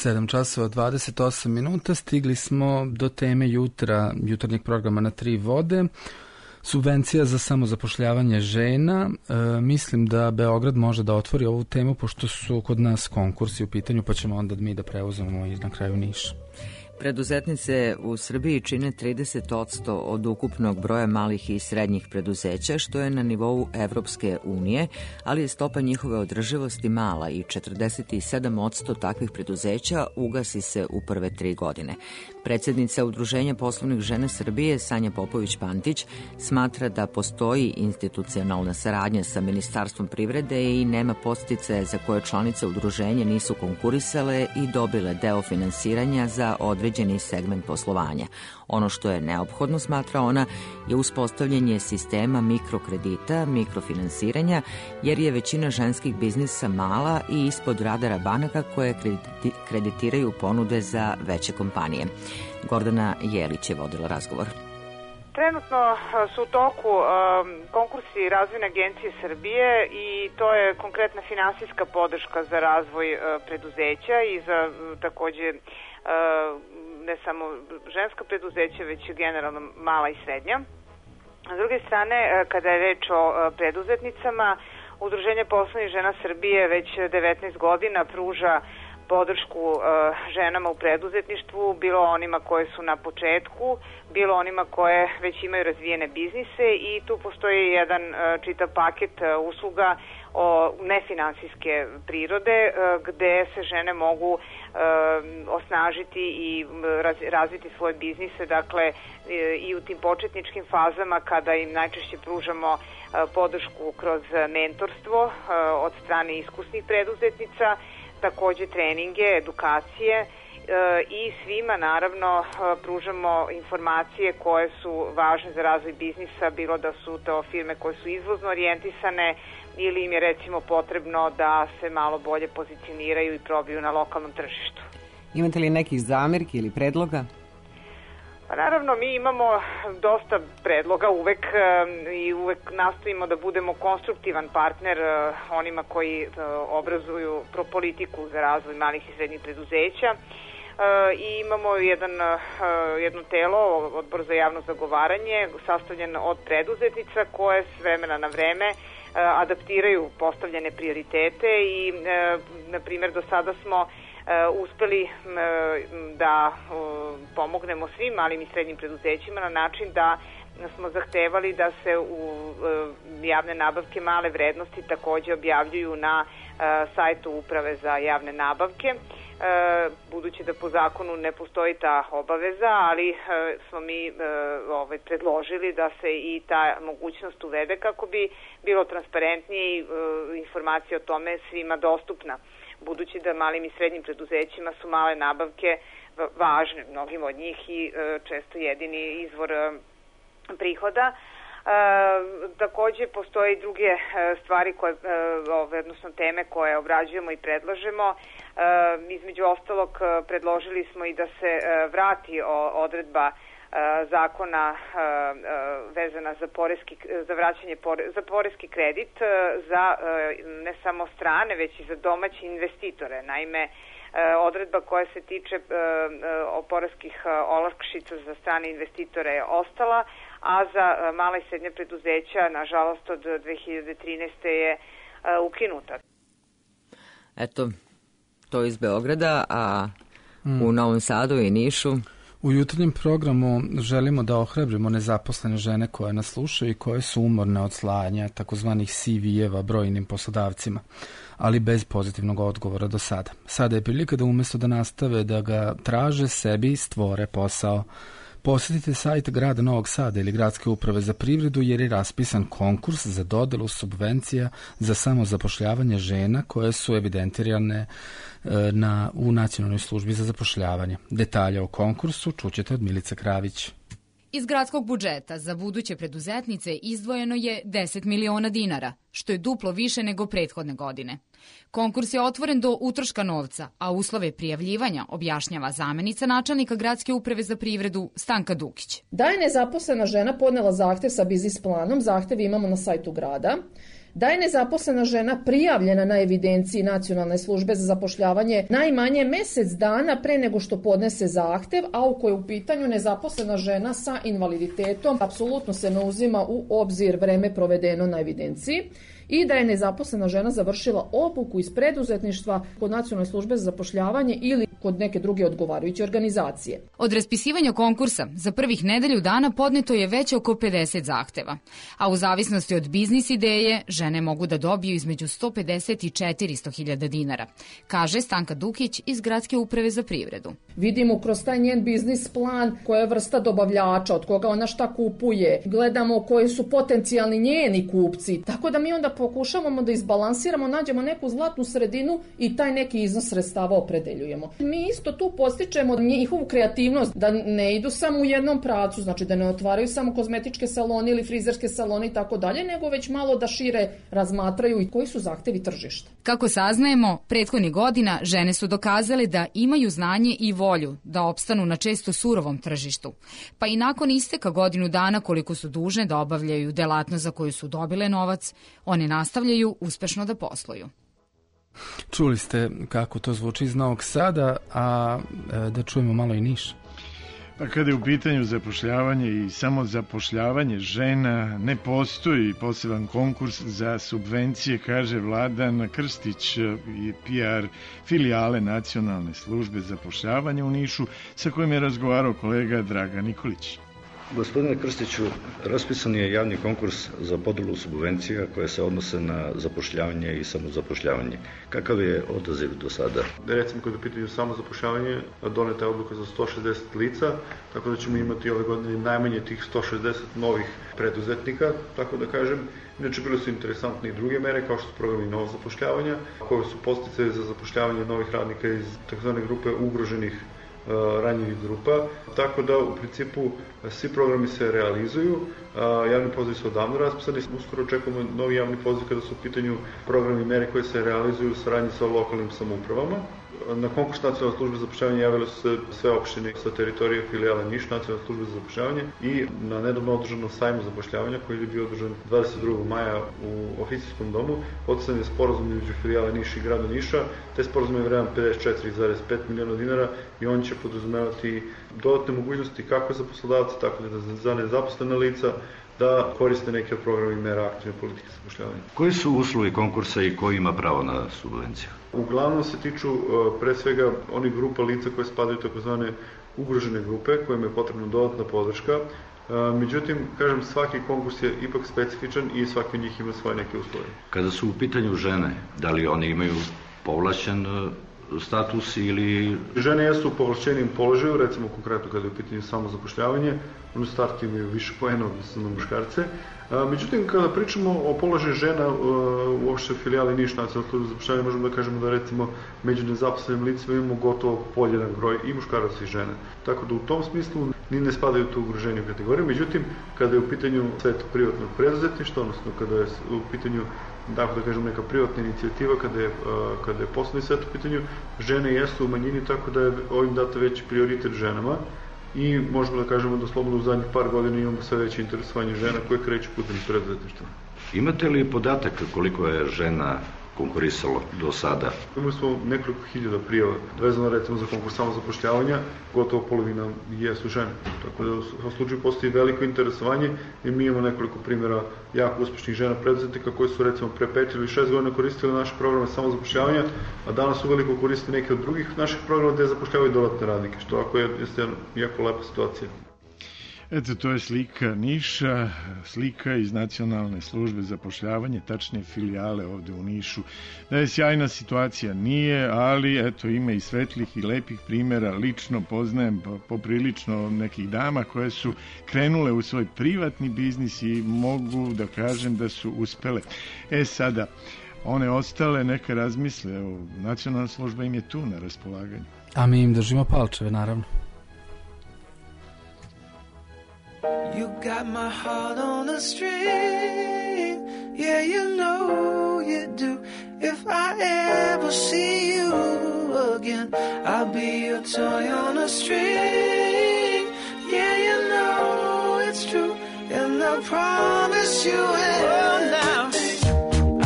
sedam časova dvadeset osam minuta, stigli smo do teme jutra, jutarnjeg programa na tri vode. Subvencija za samozapošljavanje žena. E, mislim da Beograd može da otvori ovu temu, pošto su kod nas konkursi u pitanju, pa ćemo onda mi da preuzmemo i na kraju Niš. Preduzetnice u Srbiji čine trideset posto od ukupnog broja malih i srednjih preduzeća, što je na nivou Evropske unije, ali je stopa njihove održivosti mala i četrdeset sedam posto takvih preduzeća ugasi se u prve tri godine. Predsjednica Udruženja poslovnih žena Srbije, Sanja Popović-Pantić, smatra da postoji institucionalna saradnja sa Ministarstvom privrede i nema podsticaja za koje članice udruženja nisu konkurisale i dobile deo finansiranja za određeni segment poslovanja. Ono što je neophodno, smatra ona, je uspostavljanje sistema mikrokredita, mikrofinansiranja, jer je većina ženskih biznisa mala i ispod radara banaka koje kreditiraju ponude za veće kompanije. Gordana Jelić je vodila razgovor. Trenutno su u toku um, konkursi Razvojne agencije Srbije i to je konkretna finansijska podrška za razvoj uh, preduzeća i za uh, takođe uh, ne samo ženska preduzeća, već i generalno mala i srednja. S druge strane, uh, kada je reč o uh, preduzetnicama, Udruženje poslovnih žena Srbije već devetnaest godina pruža podršku uh, ženama u preduzetništvu, bilo onima koje su na početku, bilo onima koje već imaju razvijene biznise i tu postoji jedan uh, čitav paket uh, usluga o nefinansijske prirode uh, gde se žene mogu uh, osnažiti i raz, razviti svoje biznise, dakle uh, i u tim početničkim fazama kada im najčešće pružamo uh, podršku kroz mentorstvo uh, od strane iskusnih preduzetnica, takođe treninge, edukacije e, i svima naravno pružamo informacije koje su važne za razvoj biznisa, bilo da su to firme koje su izvozno orijentisane ili im je recimo potrebno da se malo bolje pozicioniraju i probiju na lokalnom tržištu. Imate li nekih zamerki ili predloga? Pa naravno, mi imamo dosta predloga uvek i uvek nastojimo da budemo konstruktivan partner onima koji obrazuju politiku za razvoj malih i srednjih preduzeća i imamo jedan, jedno telo, Odbor za javno zagovaranje, sastavljen od preduzetnica koje s vremena na vreme adaptiraju postavljene prioritete i, na primjer, do sada smo uspeli da pomognemo svim malim i srednjim preduzećima na način da smo zahtevali da se u javne nabavke male vrednosti takođe objavljuju na sajtu Uprave za javne nabavke, budući da po zakonu ne postoji ta obaveza, ali smo mi ovaj, predložili da se i ta mogućnost uvede kako bi bilo transparentnije i informacija o tome svima dostupna. Budući da malim i srednjim preduzećima su male nabavke važne, mnogim od njih i često jedini izvor prihoda. E, takođe postoje i druge stvari koje, ove, odnosno teme koje obrađujemo i predlažemo. E, između ostalog predložili smo i da se vrati odredba zakona vezana za poreski, za vraćanje pore, za poreski kredit za ne samo strane, već i za domaće investitore. Naime, odredba koja se tiče poreskih olakšica za strane investitore je ostala, a za mala i srednja preduzeća, nažalost, od dve hiljade trinaeste. je ukinuta. Eto, to iz Beograda, a mm. u Novom Sadu i Nišu... U jutarnjem programu želimo da ohrabrimo nezaposlene žene koje nas slušaju i koje su umorne od slanja takozvanih C V-eva brojnim poslodavcima, ali bez pozitivnog odgovora do sada. Sada je prilika da umjesto da nastave da ga traže, sebi stvore posao. Posjetite sajt grada Novog Sada ili Gradske uprave za privredu jer je raspisan konkurs za dodelu subvencija za samozapošljavanje žena koje su evidentirane na, u Nacionalnoj službi za zapošljavanje. Detalje o konkursu čućete od Milice Kravić. Iz gradskog budžeta za buduće preduzetnice izdvojeno je deset miliona dinara, što je duplo više nego prethodne godine. Konkurs je otvoren do utroška novca, a uslove prijavljivanja objašnjava zamenica načelnika Gradske uprave za privredu Stanka Dukić. Da je nezaposlena žena podnela zahtev sa biznis planom, zahtev imamo na sajtu grada. da je nezaposlena žena prijavljena na evidenciji Nacionalne službe za zapošljavanje najmanje mesec dana pre nego što podnese zahtev, a u kojoj u pitanju nezaposlena žena sa invaliditetom apsolutno se ne uzima u obzir vreme provedeno na evidenciji, i da je nezaposlena žena završila obuku iz preduzetništva kod Nacionalne službe za zapošljavanje ili kod neke druge odgovarajuće organizacije. Od raspisivanja konkursa za prvih nedelju dana podneto je već oko pedeset zahteva, a u zavisnosti od biznis ideje žene mogu da dobiju između sto pedeset i četiristo hiljada dinara, kaže Stanka Dukić iz Gradske uprave za privredu. Vidimo kroz taj njen biznis plan koja je vrsta dobavljača, od koga ona šta kupuje, gledamo koji su potencijalni njeni kupci, tako da mi onda pokušavamo da izbalansiramo, nađemo neku zlatnu sredinu i taj neki iznos sredstava opredeljujemo. Mi isto tu postičemo njihovu kreativnost, da ne idu samo u jednom pravcu, znači da ne otvaraju samo kozmetičke salone ili frizerske salone i tako dalje, nego već malo da šire razmatraju i koji su zahtevi tržišta. Kako saznajemo, prethodnih godina žene su dokazale da imaju znanje i volju da opstanu na često surovom tržištu, pa i nakon isteka godinu dana koliko su dužne da obavljaju delatnost za koju su dobile novac, one nastavljaju uspešno da posluju. Čuli ste kako to zvuči iz Novog Sada, a e, da čujemo malo i Niš. Pa kada je u pitanju zapošljavanje i samo zapošljavanje žena, ne postoji poseban konkurs za subvencije, kaže Vladan Krstić i P R filijale Nacionalne službe zapošljavanja u Nišu, sa kojim je razgovarao kolega Dragan Nikolić. Gospodine Krstiću, raspisan je javni konkurs za podelu subvencija koje se odnose na zapošljavanje i samozapošljavanje. Kakav je odaziv do sada? Recimo, kada je u pitanju samozapošljavanje, doneta je odluka za sto šezdeset lica, tako da ćemo imati ove godine najmanje tih sto šezdeset novih preduzetnika, tako da kažem. Inače, bile su interesantne i druge mere, kao što su programi novog zapošljavanja, koje su podsticaje za zapošljavanje novih radnika iz takozvane grupe ugroženih ranjivih grupa, tako da u principu svi programi se realizuju, javni poziv su odavno raspisani, uskoro očekujemo novi javni poziv kada su u pitanju programi i mere koje se realizuju u saradnji sa lokalnim samoupravama. Na konkurs Nacionalne službe za zapošljavanje javile su se sve opštine sa teritorije filijale Niš, Nacionalne službe za zapošljavanje, i na nedavno održanom sajmu zapošljavanja koji je bio održan dvadeset drugog maja u Oficijskom domu, potpisan je sporazum između filijale Niš i grada Niša. Taj sporazum je vredan pedeset četiri zarez pet miliona dinara i on će podrazumevati dodatne mogućnosti kako za poslodavce, tako i za nezaposlena lica da koriste neke od programa i mera aktivne politike zapošljavanja. Koji su uslovi konkursa i ko ima pravo na subvenciju? Uglavnom se tiču pre svega onih grupa lica koje spadaju takozvane ugrožene grupe, kojima je potrebna dodatna podrška. Međutim, kažem, svaki konkurs je ipak specifičan i svaki od njih ima svoje neke uslove. Kada su u pitanju žene, da li one imaju povlašćen status ili... Žene jesu u povlašćenijem položaju, recimo konkretno kada je u pitanju samo zapošljavanje, u startu imaju više poena odnosno na muškarce. Međutim, kada pričamo o položaju žena u opštoj filijali Niš Nacionalne službe za zapošljavanje, možemo da kažemo da recimo među nezaposlenim licima imamo gotovo podjednak broj i muškaraca i žena. Tako da u tom smislu ni ne spadaju tu ugroženiju kategoriju. Međutim, kada je u pitanju svetu privatnog preduzetništva, odnosno kada je u pitanju, dakle da kažem, neka privatna inicijativa, kada je, kada je poslovni svet u pitanju, žene jesu u manjini, tako da je ovim data veći prioritet ženama. I možemo da kažemo da slobodno u zadnjih par godina imamo sve veće interesovanje žena koje kreću putem preduzetništva. Imate li podatak koliko je žena konkurisalo do sada? Imali smo nekoliko hiljada prijava vezano recimo za konkurs samozapošljavanja, gotovo polovina jesu žene. Tako da u slučaju postoji veliko interesovanje i mi imamo nekoliko primjera jako uspešnih žena preduzetnika koji su recimo pre pet ili šest godina koristili naše programe samozapošljavanja, a danas uveliko koriste neke od drugih naših programa gde zapošljavaju dodatne radnike, što ako je jeste jako lepa situacija. Eto, to je slika Niša, slika iz Nacionalne službe za zapošljavanje, tačnije filijale ovde u Nišu. Da je sjajna situacija, nije, ali eto, ima i svetlih i lepih primjera. Lično poznajem poprilično nekih dama koje su krenule u svoj privatni biznis i mogu da kažem da su uspele. E sada, one ostale neka razmisle, evo, Nacionalna služba im je tu na raspolaganju. A mi im držimo palčeve, naravno. You got my heart on a string, yeah, you know you do. If I ever see you again, I'll be your toy on a string, yeah, you know it's true. And I promise you, well, now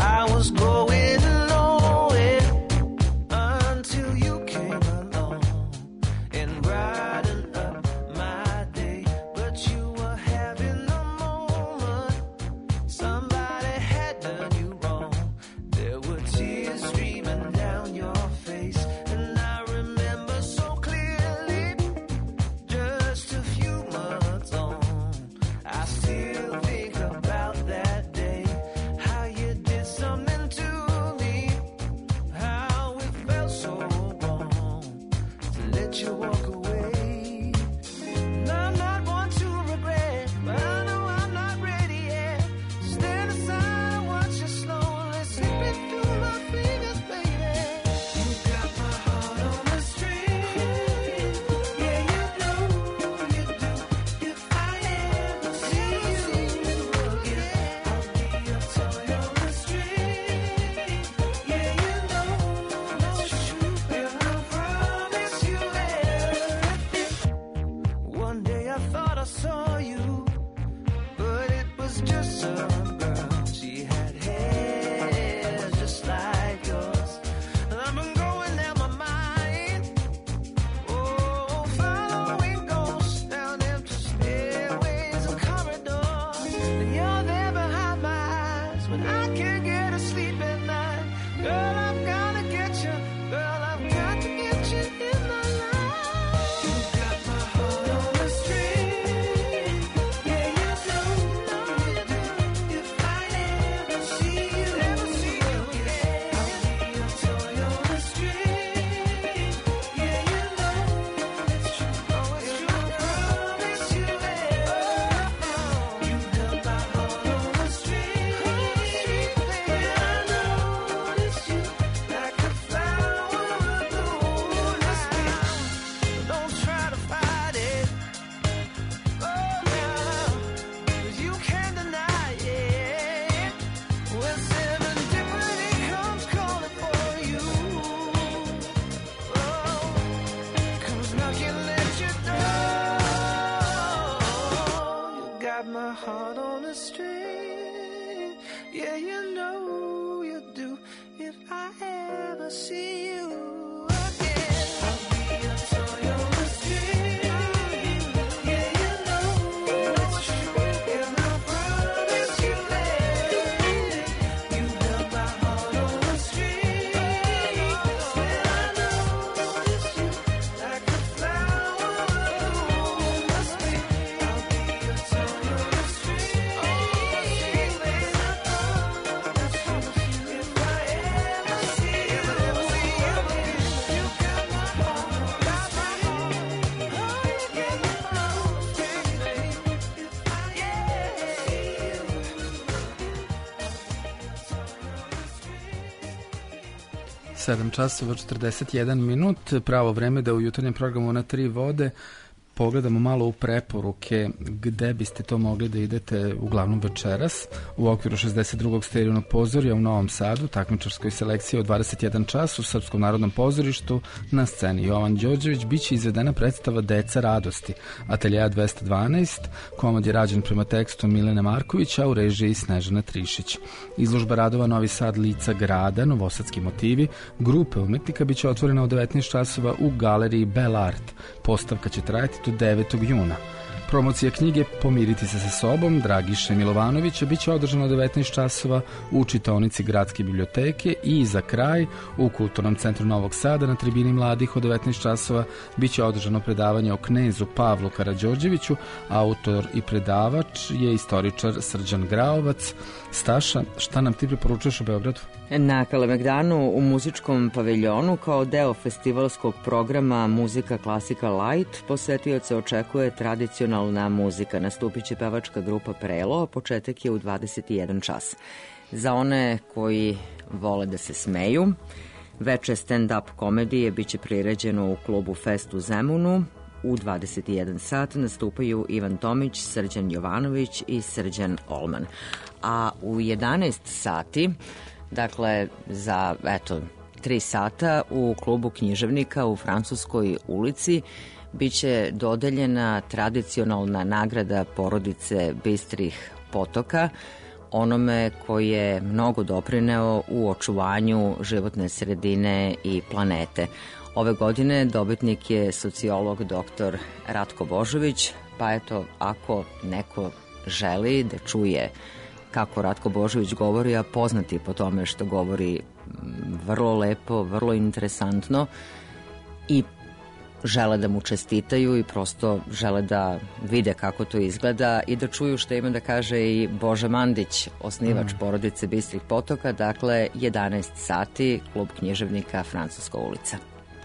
just some girl. She had hair just like yours. And I've been going down my mind. Oh, following ghosts down empty stairways and corridors. And you're there behind my eyes when I can't get a sleep at night. Girl, I've gotta get you. Girl, I've got to get you in my life. You got my heart on a string. Yeah, you know, know you do. If I ever see you, ever see you again, I'll be a toy on a string. Yeah, you know it's true. Oh, it's true. I promise you ever. You got my heart on a string. Yeah, I notice you like a flower bloom. Don't try to fight it. Oh, now, 'cause you can't deny it. When serendipity comes calling for you, oh, comes knocking at your door. You got my heart on a string. Yeah, you know you do. If I ever see you again, I'll be a toy on a string. Yeah, you know it's true. And I promise you that you got my heart on a string. When I notice you like a flower bloom, must be I'll be a toy on a string. Oh, string, when I promise you, if I ever see you, ever see you again, you got my heart, got my heart. Oh, you get my heart, baby. If I ever see you. sedam časova četrdeset jedan minut, pravo vreme da u jutarnjem programu Na tri vode pogledamo malo u preporuke gde biste to mogli da idete uglavnom večeras u okviru šezdeset drugog sterijnog pozorja u Novom Sadu, takmičarskoj selekciji od dvadeset jedan čas u Srpskom narodnom pozorištu. Na sceni Jovan Đorđević biće izvedena predstava Deca radosti, ateljeja dvesta dvanaest, komad je rađen prema tekstu Milene Marković, a u režiji Snežana Trišić. Izložba radova Novi Sad lica grada, novosadski motivi, grupe umetnika biće otvorena u devetnaest časova u galeriji Bell Art. Postavka će trajati do devetog juna. Promocija knjige Pomiriti se sa sobom Dragiše Milovanovića biće održana u devetnaest časova u čitaonici Gradske biblioteke i za kraj u Kulturnom centru Novog Sada na tribini mladih od devetnaest časova biće održano predavanje o knezu Pavlu Karađorđeviću. Autor i predavač je istoričar Srđan Graovac. Staša, šta nam ti preporučuješ u Beogradu? Na Kalemegdanu u muzičkom paviljonu kao deo festivalskog programa Muzika Klasika Light posetioce očekuje tradicionalna muzika. Nastupit će pevačka grupa Prelo, a početak je u dvadeset jedan čas. Za one koji vole da se smeju, veče stand-up komedije biće priređeno u klubu Fest u Zemunu. U dvadeset jedan sat nastupaju Ivan Tomić, Srđan Jovanović i Srđan Olman. A u jedanaest sati, dakle za eto tri sata, u klubu književnika u Francuskoj ulici biće dodeljena tradicionalna nagrada porodice Bistrih potoka, onome koji je mnogo doprineo u očuvanju životne sredine i planete. Ove godine dobitnik je sociolog doktor Ratko Božović, pa eto, ako neko želi da čuje kako Ratko Božović govori, a poznati po tome što govori vrlo lepo, vrlo interesantno i žele da mu čestitaju i prosto žele da vide kako to izgleda i da čuju što ima da kaže i Bože Mandić, osnivač mm. porodice Bistrih potoka. Dakle, jedanaest sati, klub književnika Francuska ulica.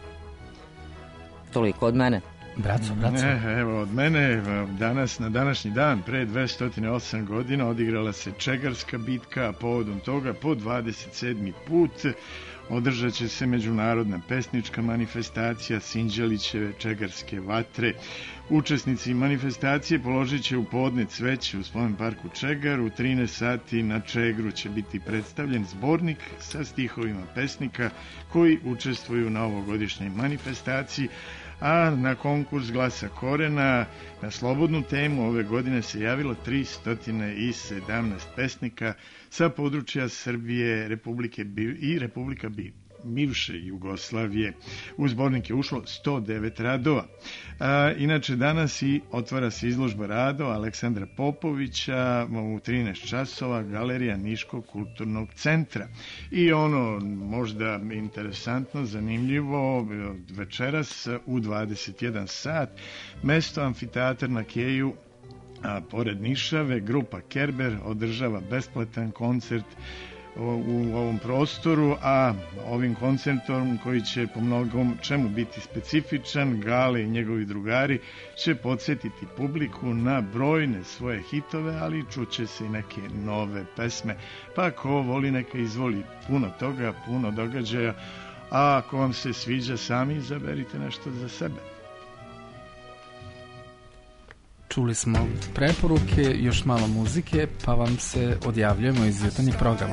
Toliko od mene. Braco, braco. Ne, evo, od mene danas, na današnji dan, pre dvesta osam godina, odigrala se Čegarska bitka, a povodom toga po dvadeset sedmi put održat će se međunarodna pesnička manifestacija Sinđelićeve Čegarske vatre. Učesnici manifestacije položit će u podne cveće u spomen parku Čegar. U trinaest sati na Čegru će biti predstavljen zbornik sa stihovima pesnika koji učestvuju na ovogodišnjoj manifestaciji, a na konkurs Glasa Korena na slobodnu temu ove godine se javilo tristo sedamnaest pesnika sa područja Srbije, Republike Bi- i Republika Bi- bivše Jugoslavije. U zbornik je ušlo sto devet radova. A, inače, danas i otvara se izložba radova Aleksandra Popovića u trinaest časova, Galerija Niškog kulturnog centra. I ono možda interesantno, zanimljivo, večeras u dvadeset jedan sat, mesto Amfiteatar na Keju, a pored Nišave, grupa Kerber održava besplatan koncert u ovom prostoru, a ovim koncertom koji će po mnogom čemu biti specifičan, Gale i njegovi drugari će podsjetiti publiku na brojne svoje hitove, ali čuće se i neke nove pesme, pa ko voli neka izvoli, puno toga, puno događaja, a ako vam se sviđa, sami izaberite nešto za sebe. Čuli smo preporuke, još malo muzike, pa vam se odjavljujemo iz jutarnjeg programa.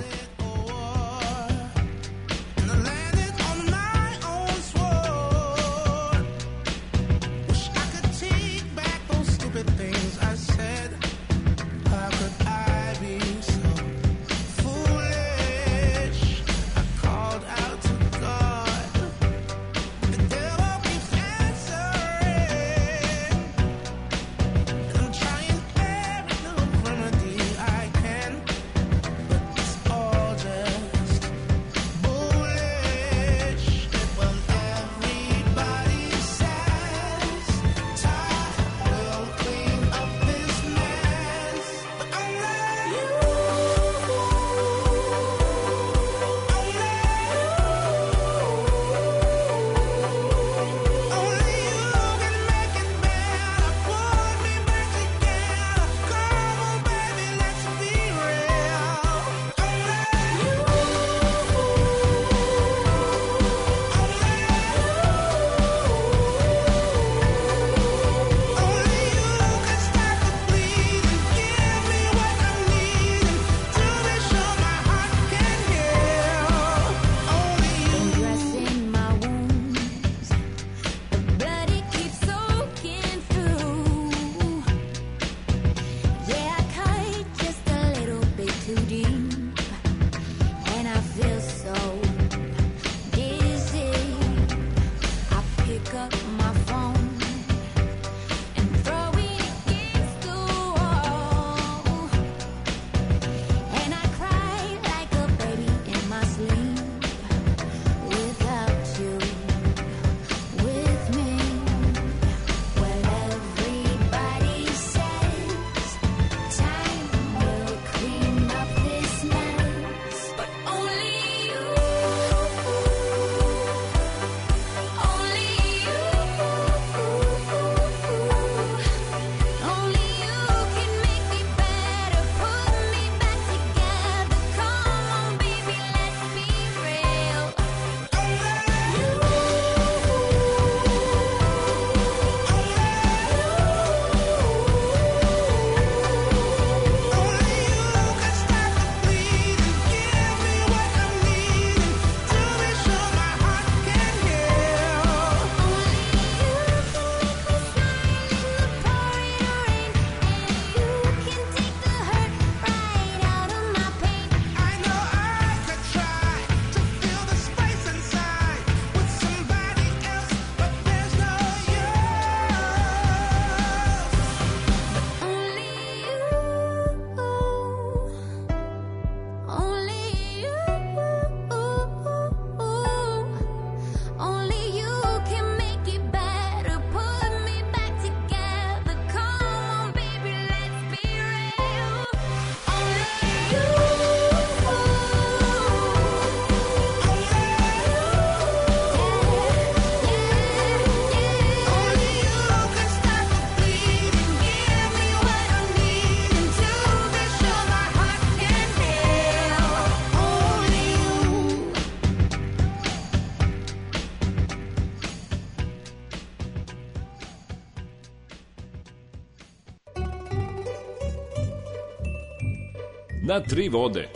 Na tri vode.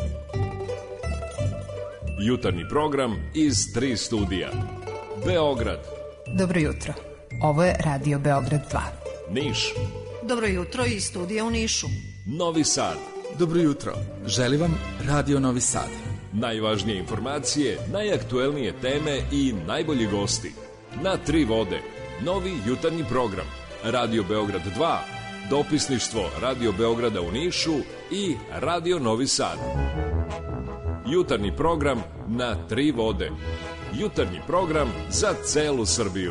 Jutarnji program iz tri studija. Beograd. Dobro jutro. Ovo je Radio Beograd dva. Niš. Dobro jutro iz studija u Nišu. Novi Sad. Dobro jutro. Želi vam Radio Novi Sad. Najvažnije informacije, najaktuelnije teme i najbolji gosti. Na tri vode. Novi jutarnji program. Radio Beograd dva. Dopisništvo Radio Beograda u Nišu i Radio Novi Sad. Jutarnji program na tri vode. Jutarnji program za celu Srbiju.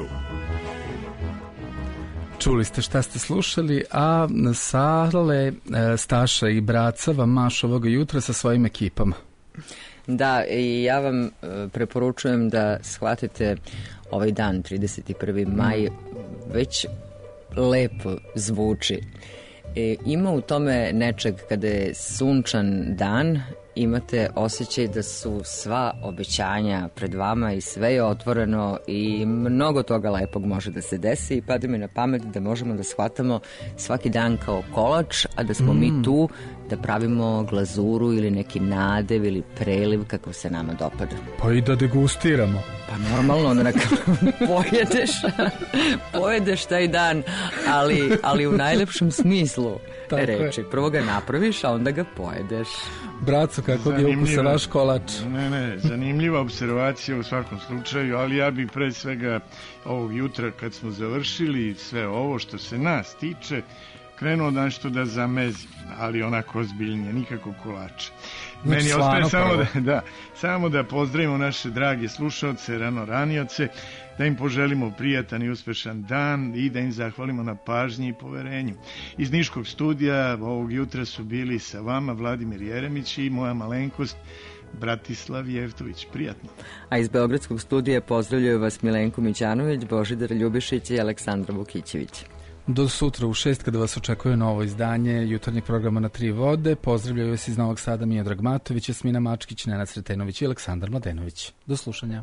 Čuli ste šta ste slušali, a Sale, Staša i Braca vam maš ovoga jutra sa svojim ekipama. Da, i ja vam e, preporučujem da shvatite ovaj dan, trideset prvi maj, već lepo zvuči. E, ima u tome nečeg kada je sunčan dan, imate osjećaj da su sva obećanja pred vama i sve je otvoreno i mnogo toga lepog može da se desi i pada mi na pamet da možemo da shvatamo svaki dan kao kolač, a da smo mm. mi tu da pravimo glazuru ili neki nadev ili preliv kako se nama dopada. Pa i da degustiramo. Pa normalno, onda nakon pojedeš, pojedeš taj dan, ali, ali u najlepšem smislu Tako reči. je. Prvo ga napraviš, a onda ga pojedeš. Braco, kako je ukusa vaš kolač? Ne, ne, zanimljiva observacija u svakom slučaju, ali ja bih pre svega ovog jutra kad smo završili sve ovo što se nas tiče, krenuo nešto da zamezim, ali onako ozbiljnije, nikako kolače. Meni ostaje samo da, da, samo da pozdravimo naše drage slušaoce, ranoranioce, da im poželimo prijatan i uspešan dan i da im zahvalimo na pažnji i poverenju. Iz Niškog studija ovog jutra su bili sa vama Vladimir Jeremić i moja malenkost Bratislav Jevtović. Prijatno. A iz Beogradskog studija pozdravljaju vas Milenko Mićanović, Božidar Ljubišić i Aleksandra Vukićević. Do sutra u šest kada vas očekuje novo izdanje jutarnjeg programa na tri vode. Pozdravljaju vas iz Novog Sada Miodrag Matović, Jasmina Mačkić, Nenad Sretenović i Aleksandar Mladenović. Do slušanja.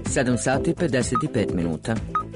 sedam sati pedeset pet minuta.